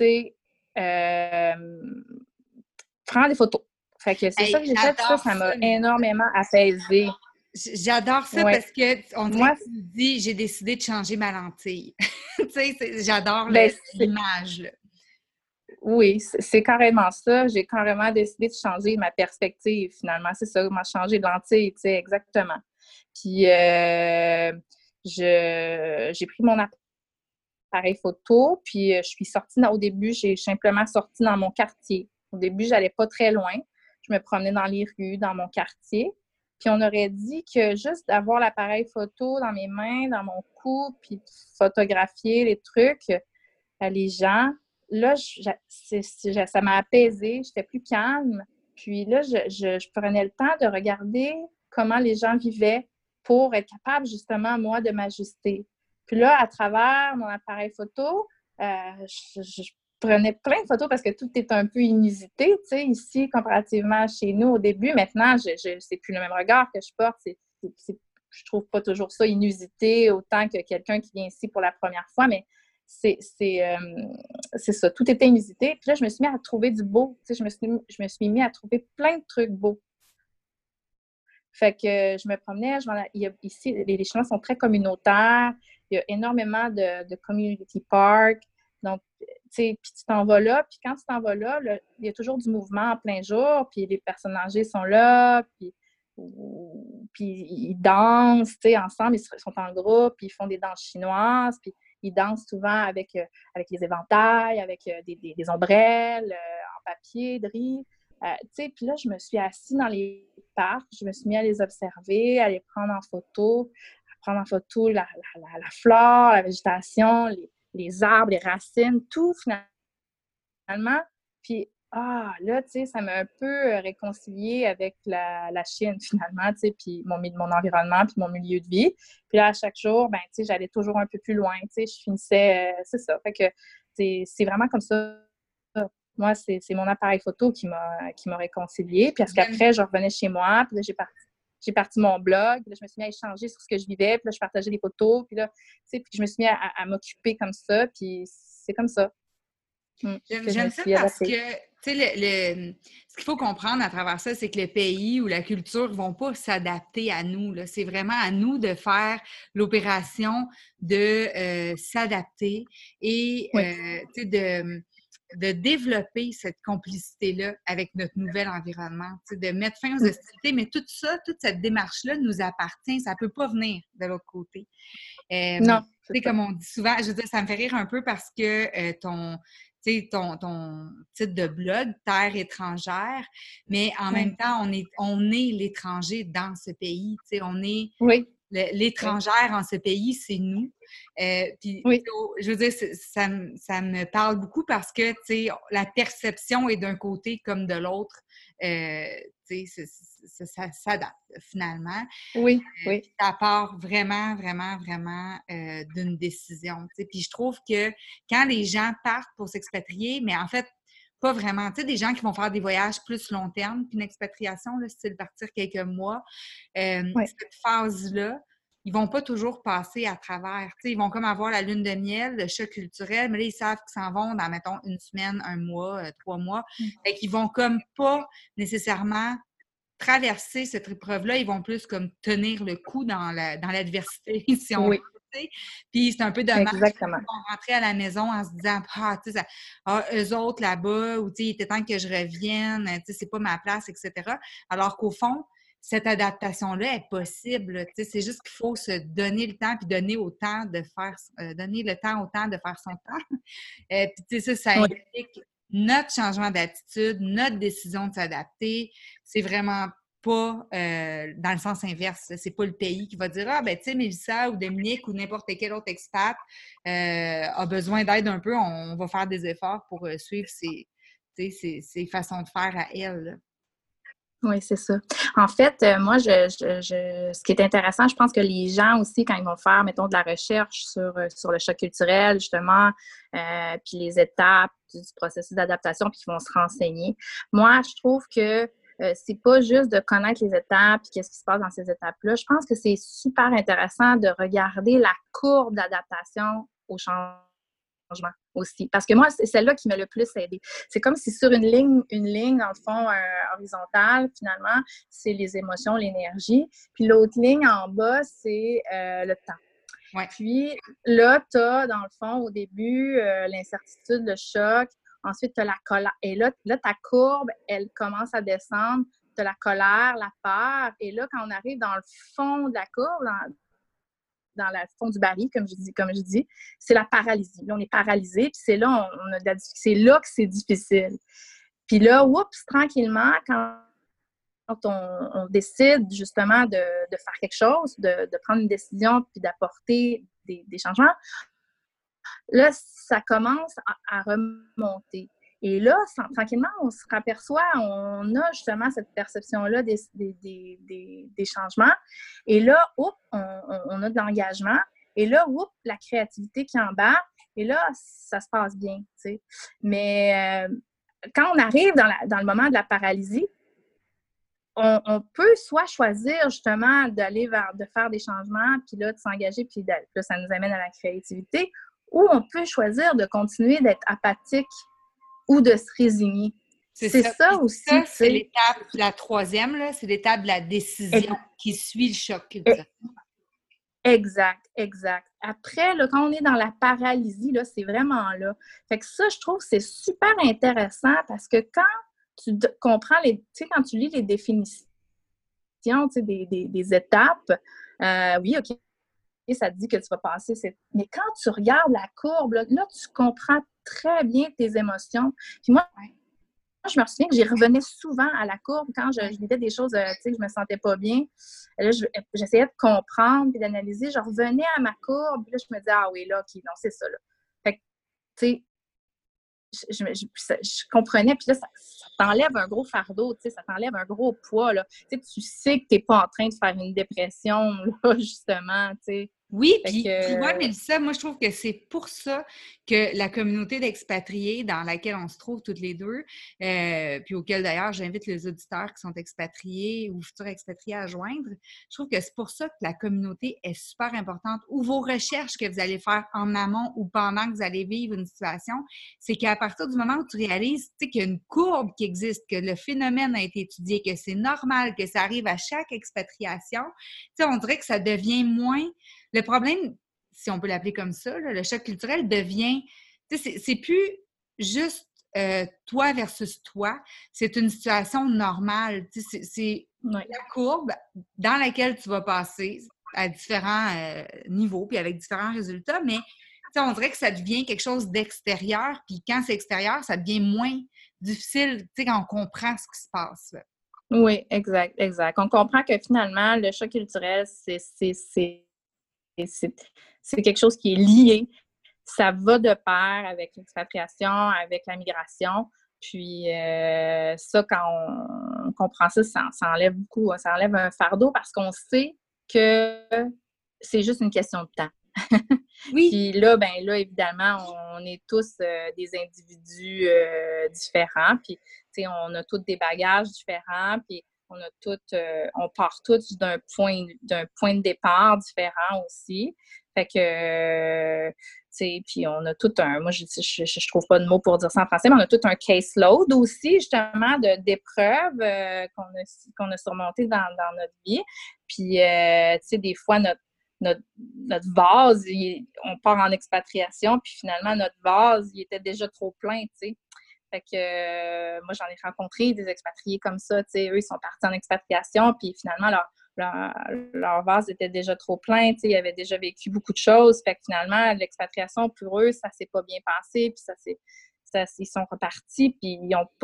prends des photos. Fait que c'est ça que j'ai fait, puis ça m'a énormément apaisée. J'adore ça parce que on dirait que tu me dis, j'ai décidé de changer ma lentille. J'adore l'image. Là. Oui, c'est carrément ça. J'ai carrément décidé de changer ma perspective, finalement. C'est ça, m'a changé de lentille, exactement. Puis, j'ai pris mon appareil photo, puis je suis sortie, au début, j'ai simplement sorti dans mon quartier. Au début, j'allais pas très loin. Je me promenais dans les rues, dans mon quartier. Puis on aurait dit que juste d'avoir l'appareil photo dans mes mains, dans mon cou, puis de photographier les trucs, les gens, là, ça m'a apaisée, j'étais plus calme. Puis là, je prenais le temps de regarder comment les gens vivaient pour être capable, justement, moi, de m'ajuster. Puis là, à travers mon appareil photo, je prenais plein de photos parce que tout est un peu inusité, ici, comparativement à chez nous au début. Maintenant, c'est plus le même regard que je porte. Je trouve pas toujours ça inusité autant que quelqu'un qui vient ici pour la première fois, mais c'est ça. Tout était inusité. Puis là, je me suis mis à trouver du beau. Je me suis mis à trouver plein de trucs beaux. Fait que je me promenais, ici, les Chinois sont très communautaires. Il y a énormément de community park. Donc, puis tu t'en vas là. Puis quand tu t'en vas là, il y a toujours du mouvement en plein jour. Puis les personnes âgées sont là. Puis ils dansent, ensemble. Ils sont en groupe. Puis ils font des danses chinoises. Puis ils dansent souvent avec les éventails, avec des ombrelles en papier, de riz. Tu sais, puis là, je me suis assise dans les parcs, je me suis mis à les observer, à les prendre en photo, la flore, la végétation, les arbres, les racines, tout finalement. Puis, là, tu sais, ça m'a un peu réconciliée avec la Chine, finalement, tu sais, puis mon environnement, puis mon milieu de vie. Puis là, à chaque jour, ben, tu sais, j'allais toujours un peu plus loin, tu sais, je finissais, c'est ça. Fait que c'est vraiment comme ça. Moi, c'est mon appareil photo qui m'a réconciliée. Puis parce qu'après, je revenais chez moi, puis là, j'ai parti mon blog, puis là, je me suis mis à échanger sur ce que je vivais, puis là, je partageais des photos, puis là, tu sais, puis je me suis mis à m'occuper comme ça, puis c'est comme ça. J'aime ça parce que, tu sais, ce qu'il faut comprendre à travers ça, c'est que le pays ou la culture ne vont pas s'adapter à nous. C'est vraiment à nous de faire l'opération de s'adapter et tu sais, de développer cette complicité-là avec notre nouvel environnement, de mettre fin aux hostilités. Mais tout ça, toute cette démarche-là nous appartient. Ça ne peut pas venir de l'autre côté. Non. Tu sais, comme on dit souvent, je veux dire, ça me fait rire un peu parce que ton titre de blog, Terre étrangère, mais en même temps, on est l'étranger dans ce pays. Tu sais, on est l'étrangère en ce pays, c'est nous. Puis, je veux dire, ça me parle beaucoup parce que, tu sais, la perception est d'un côté comme de l'autre. Tu sais, ça s'adapte finalement. Ça part vraiment, vraiment, vraiment d'une décision. Tu sais. Puis je trouve que quand les gens partent pour s'expatrier, mais en fait, pas vraiment. Tu sais, des gens qui vont faire des voyages plus long terme, puis une expatriation, là, style partir quelques mois, cette phase-là, ils vont pas toujours passer à travers. Tu sais, ils vont comme avoir la lune de miel, le choc culturel, mais là, ils savent qu'ils s'en vont dans, mettons, une semaine, un mois, 3 mois. Fait qu'ils vont comme pas nécessairement traverser cette épreuve-là, ils vont plus comme tenir le coup dans l'adversité, si on veut. Puis c'est un peu dommage qu'ils vont rentrer à la maison en se disant eux autres là-bas, ou il était temps que je revienne, c'est pas ma place, etc. Alors qu'au fond, cette adaptation-là est possible. C'est juste qu'il faut se donner le temps puis donner le temps au temps de faire son temps. Puis ça implique notre changement d'attitude, notre décision de s'adapter. C'est vraiment pas dans le sens inverse. C'est pas le pays qui va dire tu sais, Mélissa ou Dominique ou n'importe quel autre expat a besoin d'aide un peu, on va faire des efforts pour suivre ses façons de faire à elle. Là. Oui, c'est ça. En fait, moi, ce qui est intéressant, je pense que les gens aussi, quand ils vont faire, mettons, de la recherche sur le choc culturel, justement, puis les étapes du processus d'adaptation, puis qu'ils vont se renseigner, moi, je trouve que c'est pas juste de connaître les étapes et qu'est-ce qui se passe dans ces étapes-là. Je pense que c'est super intéressant de regarder la courbe d'adaptation au changement aussi. Parce que moi, c'est celle-là qui m'a le plus aidée. C'est comme si sur une ligne, dans le fond, horizontale, finalement, c'est les émotions, l'énergie. Puis l'autre ligne en bas, c'est le temps. Puis là, tu as, dans le fond, au début, l'incertitude, le choc. Ensuite, tu as la colère. Et là, ta courbe, elle commence à descendre. Tu as la colère, la peur. Et là, quand on arrive dans le fond de la courbe, dans le fond du baril, comme je dis, c'est la paralysie. Là, on est paralysé, puis c'est là, c'est là que c'est difficile. Puis là, tranquillement, quand on décide justement de faire quelque chose, de prendre une décision, puis d'apporter des changements, là, ça commence à remonter. Et là, tranquillement, on se raperçoit, on a justement cette perception-là des changements. Et là, on a de l'engagement. Et là, la créativité qui embarque. Et là, ça se passe bien, tu sais. Mais quand on arrive dans le moment de la paralysie, on peut soit choisir justement de faire des changements, puis là, de s'engager, puis là, ça nous amène à la créativité, ou on peut choisir de continuer d'être apathique ou de se résigner. C'est ça aussi. Ça, c'est l'étape, la troisième, là, c'est l'étape de la décision qui suit le choc culturel. Exact. Après, là, quand on est dans la paralysie, là, c'est vraiment là. Fait que ça, je trouve que c'est super intéressant parce que quand tu comprends quand tu lis les définitions, des étapes, oui, OK, ça te dit que tu vas passer. Mais quand tu regardes la courbe, là, tu comprends très bien tes émotions. Puis moi, je me souviens que j'y revenais souvent à la courbe quand je vivais des choses, tu sais, que je me sentais pas bien. Là, j'essayais de comprendre puis d'analyser. Je revenais à ma courbe, puis là, je me disais, ah oui, là, OK, non, c'est ça, là. Fait que, tu sais, je comprenais, puis là, ça t'enlève un gros fardeau, tu sais, ça t'enlève un gros poids, là. Tu sais que t'es pas en train de faire une dépression, là, justement, tu sais. Oui, puis tu vois, Mélissa, moi, je trouve que c'est pour ça que la communauté d'expatriés dans laquelle on se trouve toutes les deux, puis auquel d'ailleurs j'invite les auditeurs qui sont expatriés ou futurs expatriés à joindre, je trouve que c'est pour ça que la communauté est super importante. Ou vos recherches que vous allez faire en amont ou pendant que vous allez vivre une situation, c'est qu'à partir du moment où tu réalises qu'il y a une courbe qui existe, que le phénomène a été étudié, que c'est normal, que ça arrive à chaque expatriation, on dirait que ça devient moins... Le problème, si on peut l'appeler comme ça, là, le choc culturel devient, c'est plus juste toi versus toi, c'est une situation normale. C'est la courbe dans laquelle tu vas passer à différents niveaux, puis avec différents résultats, mais on dirait que ça devient quelque chose d'extérieur, puis quand c'est extérieur, ça devient moins difficile, quand on comprend ce qui se passe. Là. Oui, exact, exact. On comprend que finalement, le choc culturel, c'est quelque chose qui est lié. Ça va de pair avec l'expatriation, avec la migration. Puis ça, quand on comprend ça, ça enlève beaucoup. Ça enlève un fardeau parce qu'on sait que c'est juste une question de temps. Oui. Puis là, évidemment, on est tous des individus différents. Puis, tu sais, on a tous des bagages différents. Puis, on part tous d'un point de départ différent aussi. Fait que, tu sais, puis on a tout moi, je trouve pas de mots pour dire ça en français, mais on a tout un caseload aussi, justement, d'épreuves qu'on a surmontées dans notre vie. Puis, tu sais, des fois, notre vase, on part en expatriation, puis finalement, notre vase, il était déjà trop plein, tu sais. Fait que moi, j'en ai rencontré des expatriés comme ça, tu sais, eux, ils sont partis en expatriation, puis finalement, leur vase était déjà trop plein, tu sais, ils avaient déjà vécu beaucoup de choses, fait que finalement, l'expatriation, pour eux, ça s'est pas bien passé, puis ils sont repartis, puis ils ont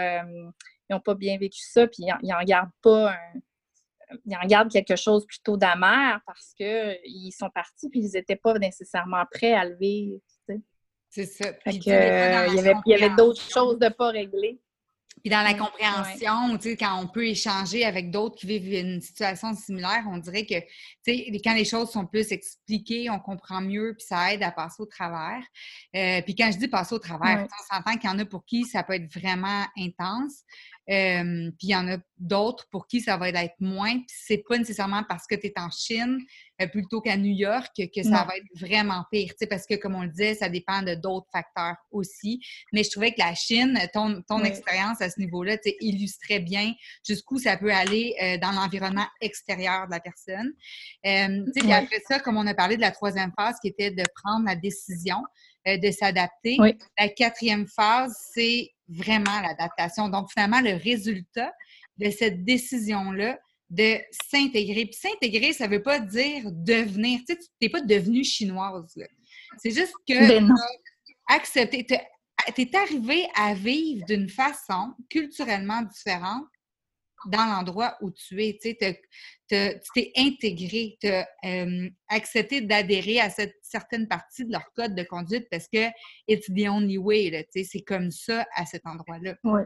pas bien vécu ça, puis ils en gardent pas ils en gardent quelque chose plutôt d'amer parce qu'ils sont partis puis ils n'étaient pas nécessairement prêts à le vivre. Tu sais. C'est ça. Puis il y avait d'autres choses de pas régler. Puis dans la compréhension, tu sais, quand on peut échanger avec d'autres qui vivent une situation similaire, on dirait que, tu sais, quand les choses sont plus expliquées, on comprend mieux, puis ça aide à passer au travers. Puis quand je dis passer au travers, on s'entend qu'il y en a pour qui ça peut être vraiment intense. Puis il y en a d'autres pour qui ça va être moins. Puis c'est pas nécessairement parce que tu es en Chine plutôt qu'à New York que ça va être vraiment pire. Tu sais, parce que, comme on le disait, ça dépend de d'autres facteurs aussi. Mais je trouvais que la Chine, ton expérience à ce niveau-là, tu sais, illustrait bien jusqu'où ça peut aller dans l'environnement extérieur de la personne. Tu sais, puis après ça, comme on a parlé de la troisième phase qui était de prendre la décision de s'adapter, la quatrième phase, c'est vraiment l'adaptation. Donc, finalement, le résultat de cette décision-là, de s'intégrer. Puis s'intégrer, ça ne veut pas dire devenir. Tu sais, tu n'es pas devenue chinoise. Là. C'est juste que tu as accepté. Tu es arrivé à vivre d'une façon culturellement différente dans l'endroit où tu es. Tu sais, tu t'es intégré, tu as accepté d'adhérer à cette certaine partie de leur code de conduite parce que it's the only way. Là, tu sais, c'est comme ça à cet endroit-là. Oui.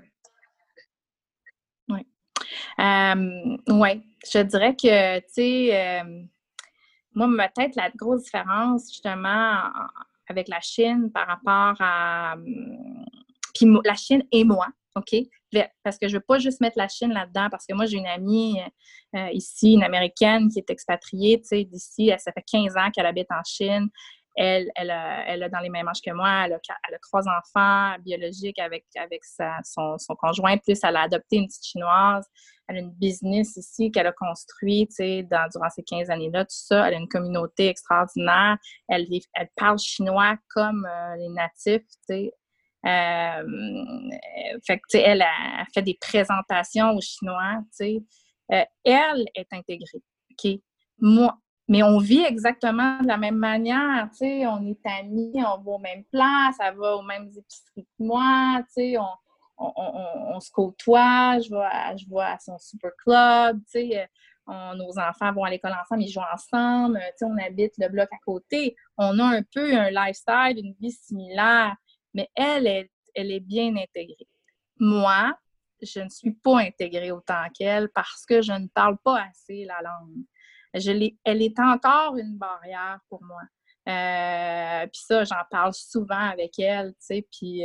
Oui. Oui. Je dirais que, tu sais, moi, peut-être la grosse différence, justement, avec la Chine par rapport à... Puis la Chine et moi, OK? Parce que je ne veux pas juste mettre la Chine là-dedans, parce que moi, j'ai une amie ici, une Américaine qui est expatriée, tu sais, d'ici. Ça fait 15 ans qu'elle habite en Chine. Elle a dans les mêmes âges que moi. Elle a 3 enfants biologiques avec son conjoint. Plus, elle a adopté une petite Chinoise. Elle a une business ici qu'elle a construit, tu sais, durant ces 15 années-là, tout ça. Elle a une communauté extraordinaire. Elle parle chinois comme les natifs, tu sais. Fait que, tu sais, elle a fait des présentations aux Chinois, tu sais. Elle est intégrée, OK? Moi, mais on vit exactement de la même manière, tu sais, on est amis, on va aux mêmes places, elle va aux mêmes épiceries que moi, tu sais, on se côtoie, je vois à son super club, tu sais, nos enfants vont à l'école ensemble, ils jouent ensemble, tu sais, on habite le bloc à côté. On a un peu un lifestyle, une vie similaire, mais elle est bien intégrée. Moi, je ne suis pas intégrée autant qu'elle parce que je ne parle pas assez la langue. Elle est encore une barrière pour moi. Puis ça, j'en parle souvent avec elle, tu sais, puis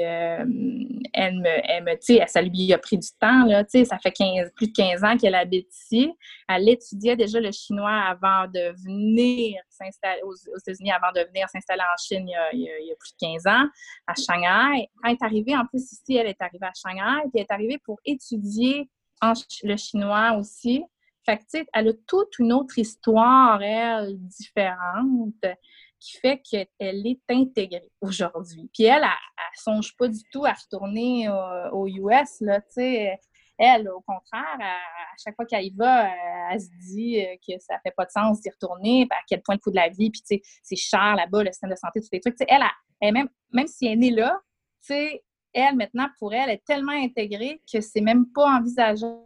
tu sais, ça lui a pris du temps, là, tu sais, ça fait plus de 15 ans qu'elle habite ici. Elle étudiait déjà le chinois avant de venir s'installer aux États-Unis, avant de venir s'installer en Chine il y a plus de 15 ans, à Shanghai. Quand elle est arrivée, en plus, ici, elle est arrivée à Shanghai, puis elle est arrivée pour étudier le chinois aussi. Fait que, tu sais, elle a toute une autre histoire, elle, différente, qui fait qu'elle est intégrée aujourd'hui. Puis elle songe pas du tout à retourner aux US, là, tu sais. Elle, au contraire, à chaque fois qu'elle y va, elle se dit que ça fait pas de sens d'y retourner, à quel point le coût de la vie, puis tu sais, c'est cher là-bas, le système de santé, tous les trucs. Tu sais, elle même si elle est née là, tu sais, elle, maintenant, pour elle, est tellement intégrée que c'est même pas envisageable.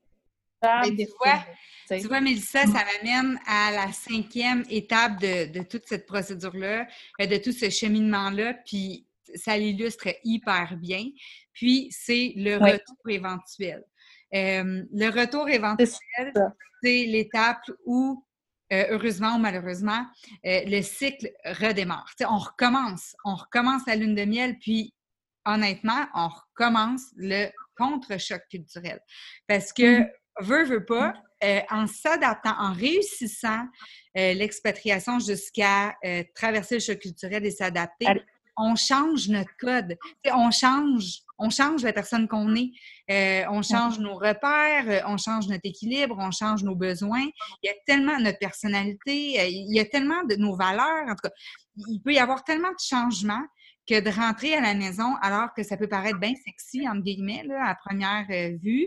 Mais tu vois, Mélissa, ça m'amène à la 5e étape de toute cette procédure-là, de tout ce cheminement-là, puis ça l'illustre hyper bien. Puis, c'est le retour éventuel. Le retour éventuel, c'est l'étape où, heureusement ou malheureusement, le cycle redémarre. T'sais, on recommence la lune de miel, puis honnêtement, on recommence le contre-choc culturel. Parce que veut pas, en s'adaptant, en réussissant l'expatriation jusqu'à traverser le choc culturel et s'adapter, on change notre code. T'sais, on change la personne qu'on est. On change nos repères, on change notre équilibre, on change nos besoins. Il y a tellement notre personnalité, il y a tellement de nos valeurs. En tout cas, il peut y avoir tellement de changements que de rentrer à la maison, alors que ça peut paraître bien sexy, entre guillemets, là, à première vue,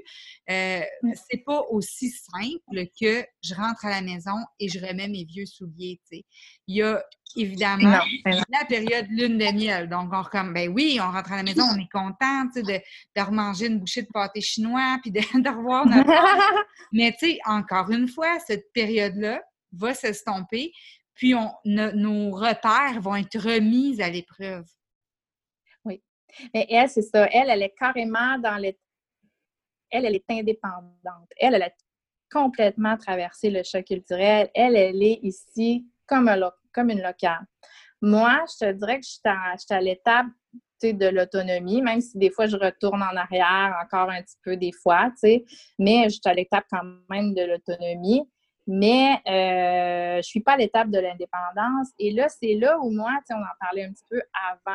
c'est pas aussi simple que je rentre à la maison et je remets mes vieux souliers, tu sais. Il y a évidemment la période lune de miel. Donc, ben oui, on rentre à la maison, on est content, tu sais, de remanger une bouchée de pâté chinois, puis de revoir notre... Mais, tu sais, encore une fois, cette période-là va s'estomper, puis nos repères vont être remis à l'épreuve. Oui. Mais elle, c'est ça. Elle est carrément elle est indépendante. Elle a complètement traversé le choc culturel. Elle est ici comme une locale. Moi, je te dirais que je suis à l'étape de l'autonomie, même si des fois, je retourne en arrière encore un petit peu des fois, mais je suis à l'étape quand même de l'autonomie. Mais je ne suis pas à l'étape de l'indépendance. Et là, c'est là où moi, on en parlait un petit peu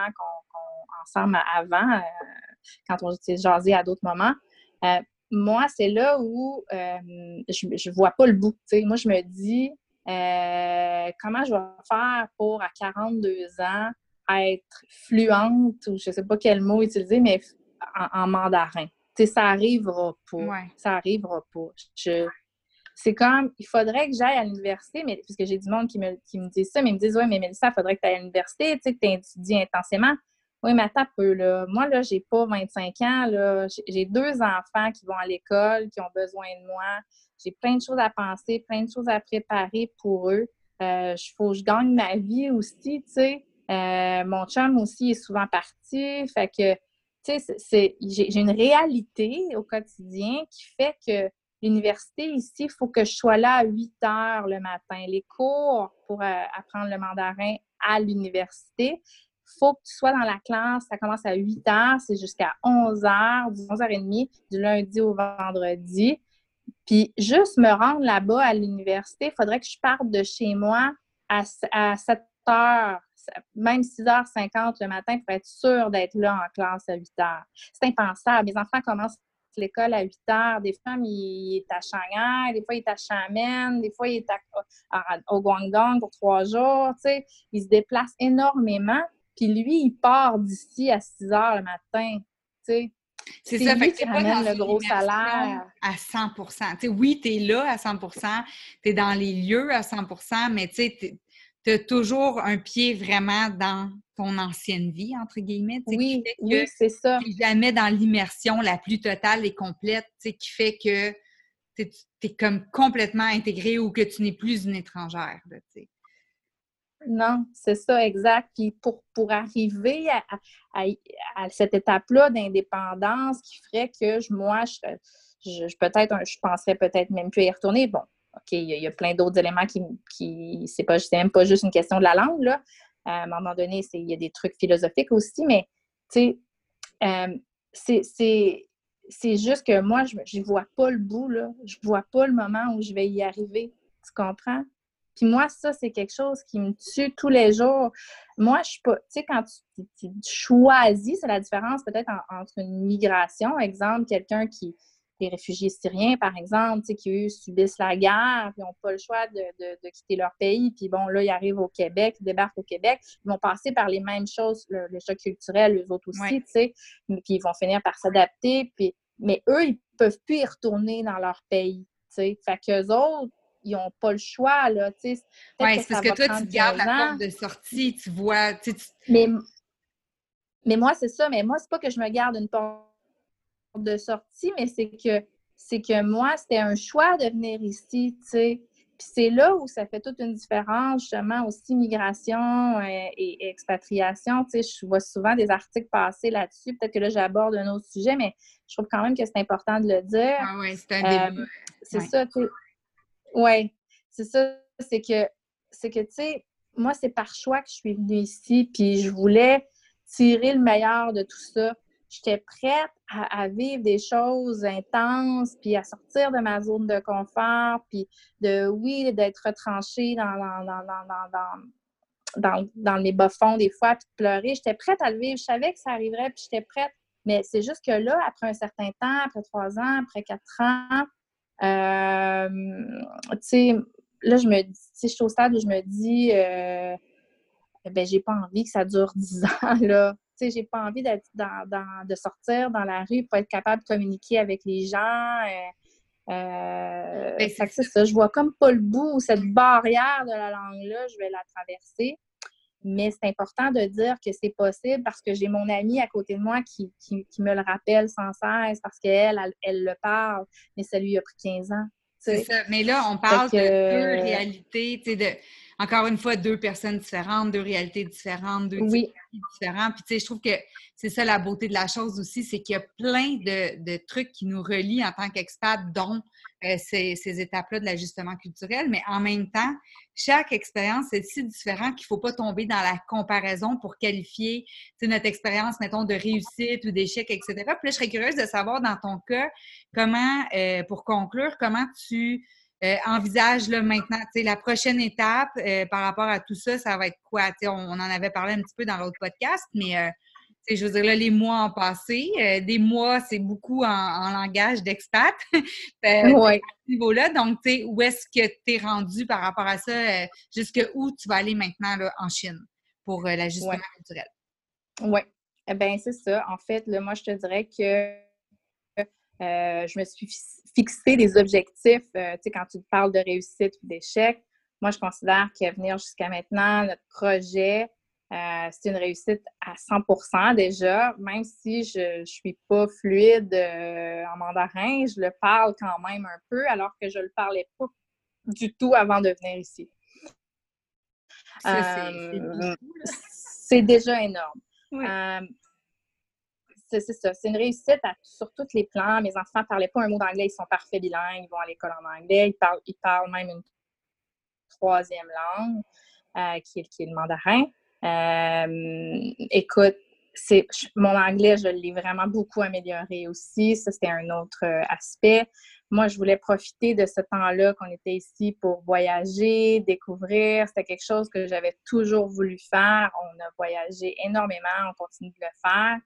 quand on s'est jasé à d'autres moments. Moi, c'est là où je ne vois pas le bout. Moi, je me dis comment je vais faire pour, à 42 ans, être fluente, ou je ne sais pas quel mot utiliser, mais en mandarin. Ça n'arrivera pas. Ouais. Ça n'arrivera pas. C'est comme, il faudrait que j'aille à l'université, mais puisque j'ai du monde qui me dit ça, mais ils me disent, ouais, mais Mélissa, il faudrait que tu ailles à l'université, que tu étudies intensément. Oui, mais attends un peu, là. Moi, là, j'ai pas 25 ans, là. J'ai 2 enfants qui vont à l'école, qui ont besoin de moi. J'ai plein de choses à penser, plein de choses à préparer pour eux. Faut que je gagne ma vie aussi, tu sais. Mon chum aussi est souvent parti. Fait que, tu sais, j'ai une réalité au quotidien qui fait que l'université ici, il faut que je sois là à 8 heures le matin. Les cours pour apprendre le mandarin à l'université, il faut que tu sois dans la classe. Ça commence à 8 heures, c'est jusqu'à 11 heures, 11h30, du lundi au vendredi. Puis juste me rendre là-bas à l'université, il faudrait que je parte de chez moi à 7 heures, même 6h50 le matin pour être sûre d'être là en classe à 8 heures. C'est impensable. Mes enfants commencent l'école à 8 heures. Des fois, il est à Shanghai, des fois, il est à Xiamen, des fois, il est au Guangdong pour 3 jours. Tu sais, il se déplace énormément. Puis lui, il part d'ici à 6 heures le matin. Tu sais. C'est ça, fait que qui ramène le gros salaire. À 100%. Tu sais, oui, tu es là à 100%, tu es dans les lieux à 100%, mais tu sais, tu as toujours un pied vraiment dans ton ancienne vie, entre guillemets, tu sais, qui Oui, fait que oui, c'est ça. tu n'es jamais dans l'immersion la plus totale et complète, tu sais, qui fait que tu es comme complètement intégrée ou que tu n'es plus une étrangère, là, tu sais. Non, c'est ça, exact. Puis pour arriver à, à cette étape-là d'indépendance qui ferait que moi, peut-être, je penserais peut-être même plus y retourner. Bon, OK, il y a plein d'autres éléments c'est même pas juste une question de la langue, là. À un moment donné, il y a des trucs philosophiques aussi, mais, tu sais, c'est juste que moi, je vois pas le bout, là. Je vois pas le moment où je vais y arriver. Tu comprends? Puis moi, ça, c'est quelque chose qui me tue tous les jours. Moi, je suis pas... Tu sais, quand tu choisis, c'est la différence peut-être entre une migration, exemple, quelqu'un des réfugiés syriens, par exemple, tu sais, qui, eux, subissent la guerre, puis n'ont pas le choix de quitter leur pays, puis bon, là, ils arrivent au Québec, ils débarquent au Québec, ils vont passer par les mêmes choses, le choc culturel, eux autres aussi, Ouais. tu sais, puis ils vont finir par s'adapter, mais eux, ils peuvent plus y retourner dans leur pays, tu sais. Fait qu'eux autres, ils n'ont pas le choix, là, tu sais. Peut-être Oui, que c'est parce ça que va toi, tu prendre te gardes 15 la ans, porte de sortie, tu vois, mais, mais moi, c'est ça. Mais moi, c'est pas que je me garde une porte de sortie, mais c'est que moi, c'était un choix de venir ici, tu sais. Puis c'est là où ça fait toute une différence, justement, aussi migration et expatriation. Tu sais, je vois souvent des articles passer là-dessus. Peut-être que là, j'aborde un autre sujet, mais je trouve quand même que c'est important de le dire. ah ouais, c'est un débat. C'est Ouais. ça, tu sais. Oui, c'est ça. C'est que, tu sais, moi, c'est par choix que je suis venue ici, puis je voulais tirer le meilleur de tout ça. J'étais prête à vivre des choses intenses, puis à sortir de ma zone de confort, puis oui, d'être retranchée dans les bas-fonds des fois, puis de pleurer. J'étais prête à le vivre. Je savais que ça arriverait, puis j'étais prête. Mais c'est juste que là, après un certain temps, après 3 ans, après 4 ans, tu sais, là, je me dis, tu sais, je suis au stade où je me dis, ben, j'ai pas envie que ça dure 10 ans, là. Tu sais, j'ai pas envie de sortir dans la rue pour être capable de communiquer avec les gens. Ben, Fait c'est que c'est ça. ça, je vois comme pas le bout, cette barrière de la langue-là, je vais la traverser. Mais c'est important de dire que c'est possible parce que j'ai mon amie à côté de moi qui me le rappelle sans cesse parce qu'elle le parle, mais ça lui a pris 15 ans. Tu C'est sais. ça. Mais là, on Fait parle de deux que, réalités, tu sais, encore une fois, deux personnes différentes, deux réalités différentes, deux types oui, de vie différents. Puis, tu sais, je trouve que c'est ça la beauté de la chose aussi, c'est qu'il y a plein de trucs qui nous relient en tant qu'expat, dont ces étapes-là de l'ajustement culturel. Mais en même temps, chaque expérience est si différente qu'il ne faut pas tomber dans la comparaison pour qualifier, tu sais, notre expérience, mettons, de réussite ou d'échec, etc. Puis là, je serais curieuse de savoir, dans ton cas, comment, pour conclure, comment tu envisages là, maintenant, tu sais, la prochaine étape par rapport à tout ça, ça va être quoi? Tu sais, on en avait parlé un petit peu dans l'autre podcast, mais tu sais, je veux dire, là, les mois ont passé. Des mois, c'est beaucoup en langage d'expat à oui, ce niveau-là. Donc, tu sais, où est-ce que tu es rendu par rapport à ça? Jusqu'où tu vas aller maintenant là, en Chine pour oui, l'ajustement culturel? oui. Eh bien, c'est ça. En fait, là, moi, je te dirais que je me suis fixé des objectifs. Tu sais, quand tu parles de réussite ou d'échec, moi, je considère qu'à venir jusqu'à maintenant, notre projet, c'est une réussite à 100% déjà, même si je ne suis pas fluide en mandarin, je le parle quand même un peu, alors que je ne le parlais pas du tout avant de venir ici. Ça, c'est beaucoup, là. C'est déjà énorme. Oui. C'est ça. C'est une réussite sur tous les plans. Mes enfants ne parlaient pas un mot d'anglais. Ils sont parfaits bilingues. Ils vont à l'école en anglais. Ils parlent même une troisième langue, qui est le mandarin. Écoute, mon anglais, je l'ai vraiment beaucoup amélioré aussi. Ça, c'était un autre aspect. Moi, je voulais profiter de ce temps-là qu'on était ici pour voyager, découvrir. C'était quelque chose que j'avais toujours voulu faire. On a voyagé énormément. On continue de le faire.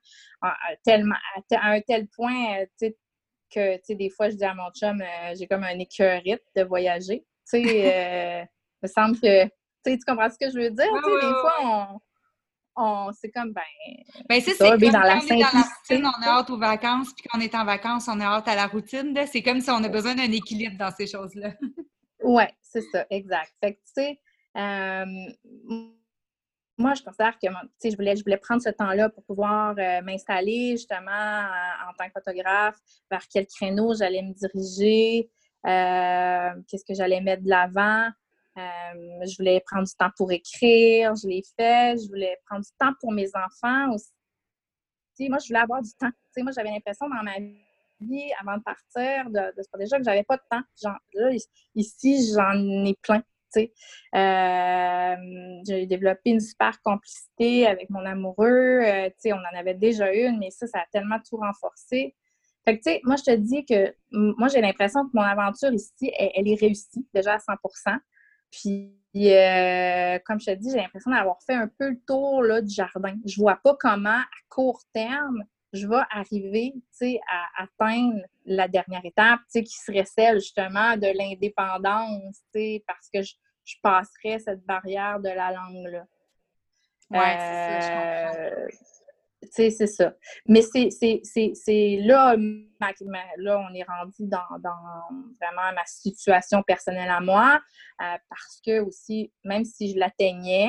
À un tel point, tu sais, que, tu sais, des fois, je dis à mon chum, j'ai comme un écœurite de voyager. Tu sais, il me semble que, tu sais, tu comprends ce que je veux dire? Oui, Tu sais, oui, des fois, oui. c'est comme, ben, Ben c'est ça, ça, c'est vivre comme dans la quand on est dans la routine, simplicité. on a hâte aux vacances, puis quand on est en vacances, on a hâte à la routine. Là. C'est comme si on a besoin d'un équilibre dans ces choses-là. Ouais, c'est ça, exact. Fait que, tu sais, moi, je considère que je voulais prendre ce temps-là pour pouvoir m'installer justement en tant que photographe, vers quel créneau j'allais me diriger, qu'est-ce que j'allais mettre de l'avant. Je voulais prendre du temps pour écrire, je l'ai fait. Je voulais prendre du temps pour mes enfants aussi. Moi, je voulais avoir du temps. Moi, j'avais l'impression dans ma vie, avant de partir, de ce déjà que j'avais pas de temps. Genre, là, ici, j'en ai plein. J'ai développé une super complicité avec mon amoureux. On en avait déjà une, mais ça a tellement tout renforcé. Fait que, moi, je te dis que moi, j'ai l'impression que mon aventure ici, elle est réussie déjà à 100%. Puis, comme je te dis, j'ai l'impression d'avoir fait un peu le tour là, du jardin. Je vois pas comment, à court terme, je vais arriver, à atteindre la dernière étape, qui serait celle, justement, de l'indépendance, parce que je passerais cette barrière de la langue-là. Oui, c'est ça, je comprends. C'est ça. Mais c'est là, là, on est rendu dans vraiment ma situation personnelle à moi, parce que aussi, même si je l'atteignais,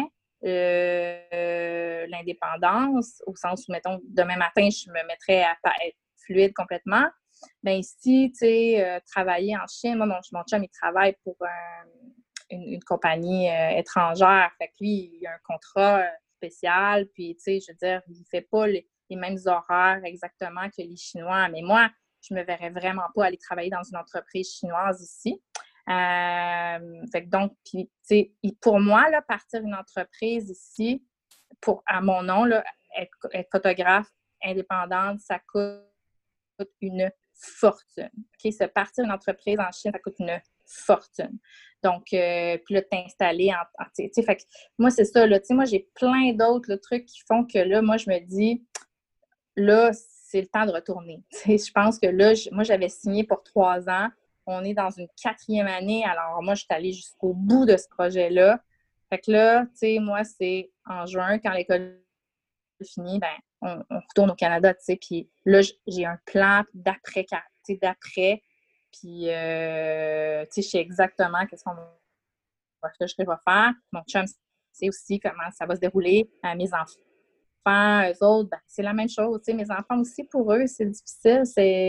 l'indépendance, au sens où, mettons, demain matin, je me mettrais à être fluide complètement, bien ici, tu sais, travailler en Chine, moi, mon chum, il travaille pour une compagnie étrangère, fait que lui, il a un contrat spécial, puis, tu sais, je veux dire, il ne fait pas les mêmes horaires exactement que les Chinois, mais moi, je me verrais vraiment pas aller travailler dans une entreprise chinoise ici. Fait que donc, puis, tu sais, pour moi, là, partir une entreprise ici, à mon nom, là, être photographe indépendante, ça coûte une fortune. OK? Se partir une entreprise en Chine, ça coûte une fortune. Donc, puis là, t'installer tu sais, fait que moi, c'est ça, là, tu sais, moi, j'ai plein d'autres trucs qui font que là, moi, je me dis, là, c'est le temps de retourner. Tu sais, je pense que là, moi, j'avais signé pour 3 ans. On est dans une 4e année. Alors, moi, je suis allée jusqu'au bout de ce projet-là. Fait que là, tu sais, moi, c'est en juin, quand l'école est finie, ben, on retourne au Canada, tu sais. Puis là, j'ai un plan d'après, tu sais, d'après. Puis, tu sais, je sais exactement qu'est-ce que je vais faire. Mon chum sait aussi comment ça va se dérouler. Mes enfants, eux autres, ben, c'est la même chose. Tu sais, mes enfants aussi, pour eux, c'est difficile.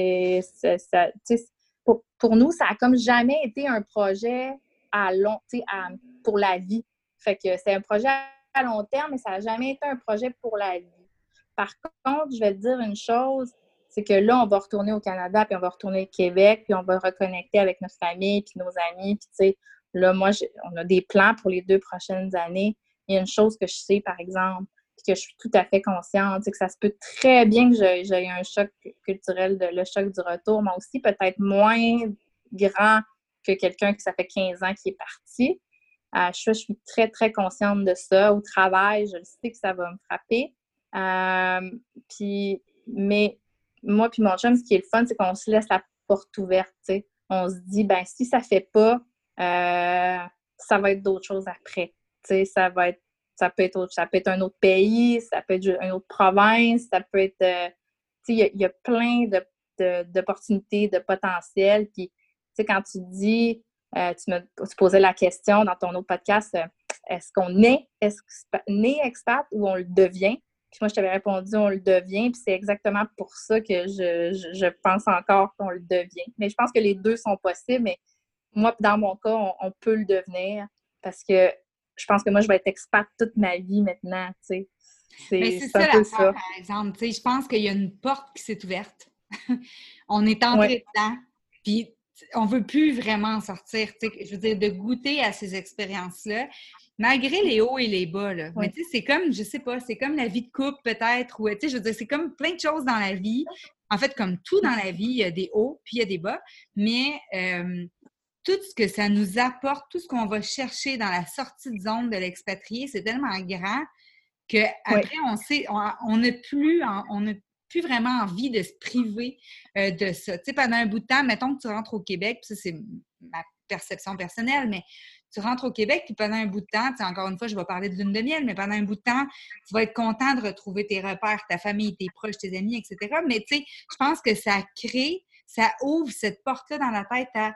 Tu sais, pour nous, ça a comme jamais été un projet tu sais, pour la vie. Fait que c'est un projet à long terme, mais ça n'a jamais été un projet pour la vie. Par contre, je vais te dire une chose, c'est que là, on va retourner au Canada, puis on va retourner au Québec, puis on va reconnecter avec notre famille, puis nos amis, puis tu sais, là, moi, on a des plans pour les 2 prochaines années. Il y a une chose que je sais, par exemple, puis que je suis tout à fait consciente, c'est que ça se peut très bien que j'ai un choc culturel, le choc du retour, mais aussi peut-être moins grand que quelqu'un qui ça fait 15 ans qui est parti. Je suis très, très consciente de ça. Au travail, je sais que ça va me frapper. Mais moi puis mon chum, ce qui est le fun, c'est qu'on se laisse la porte ouverte, tu sais. On se dit, ben si ça fait pas, ça va être d'autres choses après. Tu sais, ça peut être un autre pays, ça peut être une autre province, ça peut être, tu sais, il y a plein d'opportunités, de potentiel. Puis, tu sais, quand tu dis, tu posais la question dans ton autre podcast, est-ce qu'on est né expat ou on le devient? Puis moi, je t'avais répondu, on le devient. Puis c'est exactement pour ça que je pense encore qu'on le devient. Mais je pense que les deux sont possibles. Mais moi, dans mon cas, on peut le devenir parce que je pense que moi, je vais être expat toute ma vie maintenant. Tu sais. Mais C'est c'est un ça peu l'affaire, ça. par exemple. Tu sais, je pense qu'il y a une porte qui s'est ouverte. On est Oui, entré dedans, puis on veut plus vraiment en sortir. Tu sais, je veux dire, de goûter à ces expériences-là, malgré les hauts et les bas, là. Mais oui, tu sais, c'est comme, je sais pas, c'est comme la vie de couple peut-être, ou tu sais, je veux dire, c'est comme plein de choses dans la vie. En fait, comme tout dans la vie, il y a des hauts, puis il y a des bas. Mais tout ce que ça nous apporte, tout ce qu'on va chercher dans la sortie de zone de l'expatrié, c'est tellement grand oui, qu'après, on sait, on n'a plus, on n'a plus vraiment envie de se priver de ça. Tu sais, pendant un bout de temps, mettons que tu rentres au Québec, puis ça, c'est ma perception personnelle, mais tu rentres au Québec, puis pendant un bout de temps, tu sais, encore une fois, je vais parler de lune de miel, mais pendant un bout de temps, tu vas être content de retrouver tes repères, ta famille, tes proches, tes amis, etc. Mais tu sais, je pense que ça crée, ça ouvre cette porte-là dans la tête à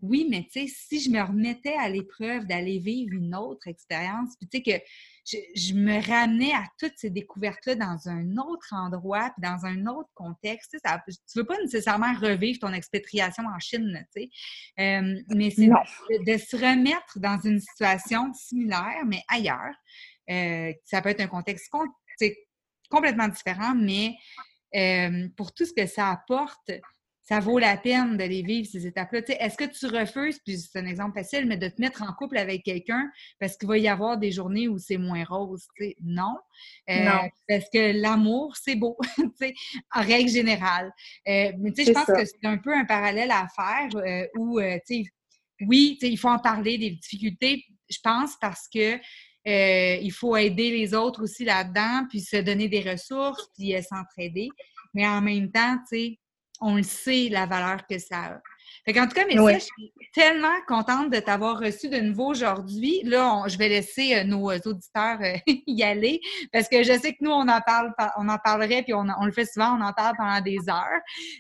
Oui, mais tu sais, si je me remettais à l'épreuve d'aller vivre une autre expérience, puis tu sais que je me ramenais à toutes ces découvertes-là dans un autre endroit, puis dans un autre contexte, tu sais, tu veux pas nécessairement revivre ton expatriation en Chine, tu sais, mais c'est Non. de se remettre dans une situation similaire, mais ailleurs. Ça peut être un contexte tu sais, complètement différent, mais pour tout ce que ça apporte, ça vaut la peine de les vivre, ces étapes-là. Tu sais, est-ce que tu refuses, puis c'est un exemple facile, mais de te mettre en couple avec quelqu'un parce qu'il va y avoir des journées où c'est moins rose? Tu sais, non. Non, Parce que l'amour, c'est beau, tu sais, en règle générale. Mais tu sais, je c'est pense ça. que c'est un peu un parallèle à faire où, tu sais, oui, tu sais, il faut en parler des difficultés, je pense, parce que il faut aider les autres aussi là-dedans, puis se donner des ressources, puis s'entraider. Mais en même temps, tu sais, on le sait, la valeur que ça a. Fait qu'en tout cas, Mélissa, Oui. je suis tellement contente de t'avoir reçu de nouveau aujourd'hui. Là, je vais laisser nos auditeurs y aller parce que je sais que nous, on en parlerait, puis on le fait souvent, on en parle pendant des heures.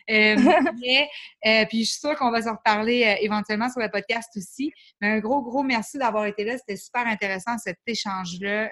Puis je suis sûre qu'on va se reparler éventuellement sur le podcast aussi. Mais un gros, gros merci d'avoir été là. C'était super intéressant, cet échange-là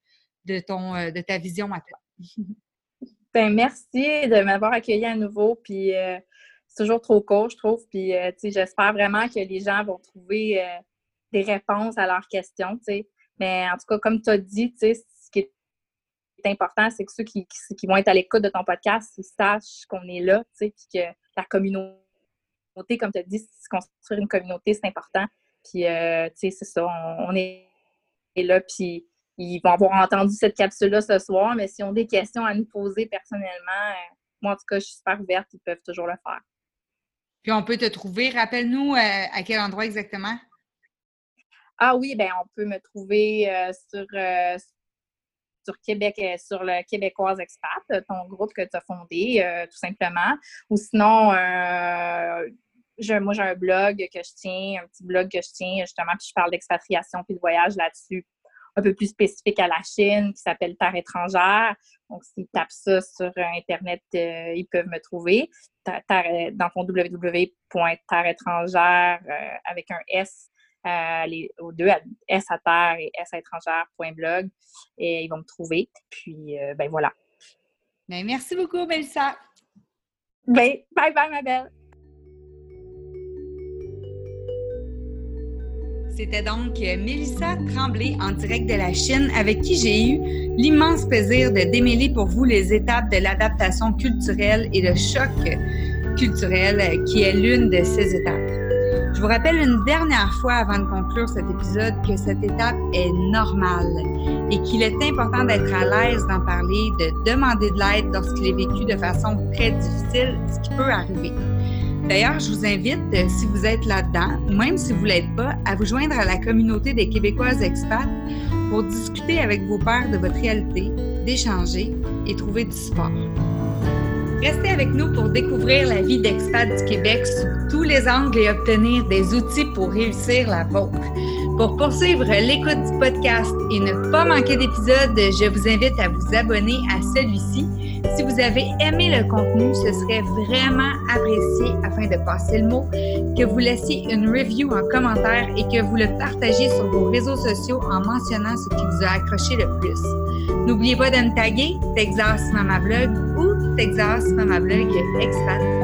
de ta vision à toi. Ben, merci de m'avoir accueilli à nouveau. Puis c'est toujours trop court, je trouve. Puis j'espère vraiment que les gens vont trouver des réponses à leurs questions. T'sais. Mais en tout cas, comme tu as dit, ce qui est important, c'est que ceux qui vont être à l'écoute de ton podcast, ils sachent qu'on est là, puis que la communauté, comme tu as dit, se construire une communauté, c'est important. Puis, c'est ça, on est là, puis ils vont avoir entendu cette capsule-là ce soir, mais s'ils ont des questions à nous poser personnellement, moi, en tout cas, je suis super ouverte, ils peuvent toujours le faire. Puis on peut te trouver. Rappelle-nous à quel endroit exactement? Ah oui, ben on peut me trouver sur Québec, sur le Québécoise Expat, ton groupe que tu as fondé, tout simplement. Ou sinon, moi, j'ai un blog que je tiens, un petit blog que je tiens, justement, puis je parle d'expatriation puis de voyage là-dessus, un peu plus spécifique à la Chine, qui s'appelle Terre étrangère. Donc, s'ils tapent ça sur Internet, ils peuvent me trouver. Dans le fond, www.terreétrangère avec un S, aux deux, S à terre et S à étrangère.blog. Et ils vont me trouver. Puis, ben voilà. Ben, merci beaucoup, Mélissa. Ben, bye bye, ma belle. C'était donc Mélissa Tremblay en direct de la Chine avec qui j'ai eu l'immense plaisir de démêler pour vous les étapes de l'adaptation culturelle et le choc culturel qui est l'une de ces étapes. Je vous rappelle une dernière fois avant de conclure cet épisode que cette étape est normale et qu'il est important d'être à l'aise d'en parler, de demander de l'aide lorsqu'il est vécu de façon très difficile, ce qui peut arriver. D'ailleurs, je vous invite, si vous êtes là-dedans, ou même si vous ne l'êtes pas, à vous joindre à la communauté des Québécoises expats pour discuter avec vos pairs de votre réalité, d'échanger et trouver du support. Restez avec nous pour découvrir la vie d'expat du Québec sous tous les angles et obtenir des outils pour réussir la vôtre. Pour poursuivre l'écoute du podcast et ne pas manquer d'épisodes, je vous invite à vous abonner à celui-ci. Si vous avez aimé le contenu, ce serait vraiment apprécié afin de passer le mot, que vous laissiez une review en commentaire et que vous le partagiez sur vos réseaux sociaux en mentionnant ce qui vous a accroché le plus. N'oubliez pas de me taguer Texas Mama Blog ou Texas Mama Blog Expat.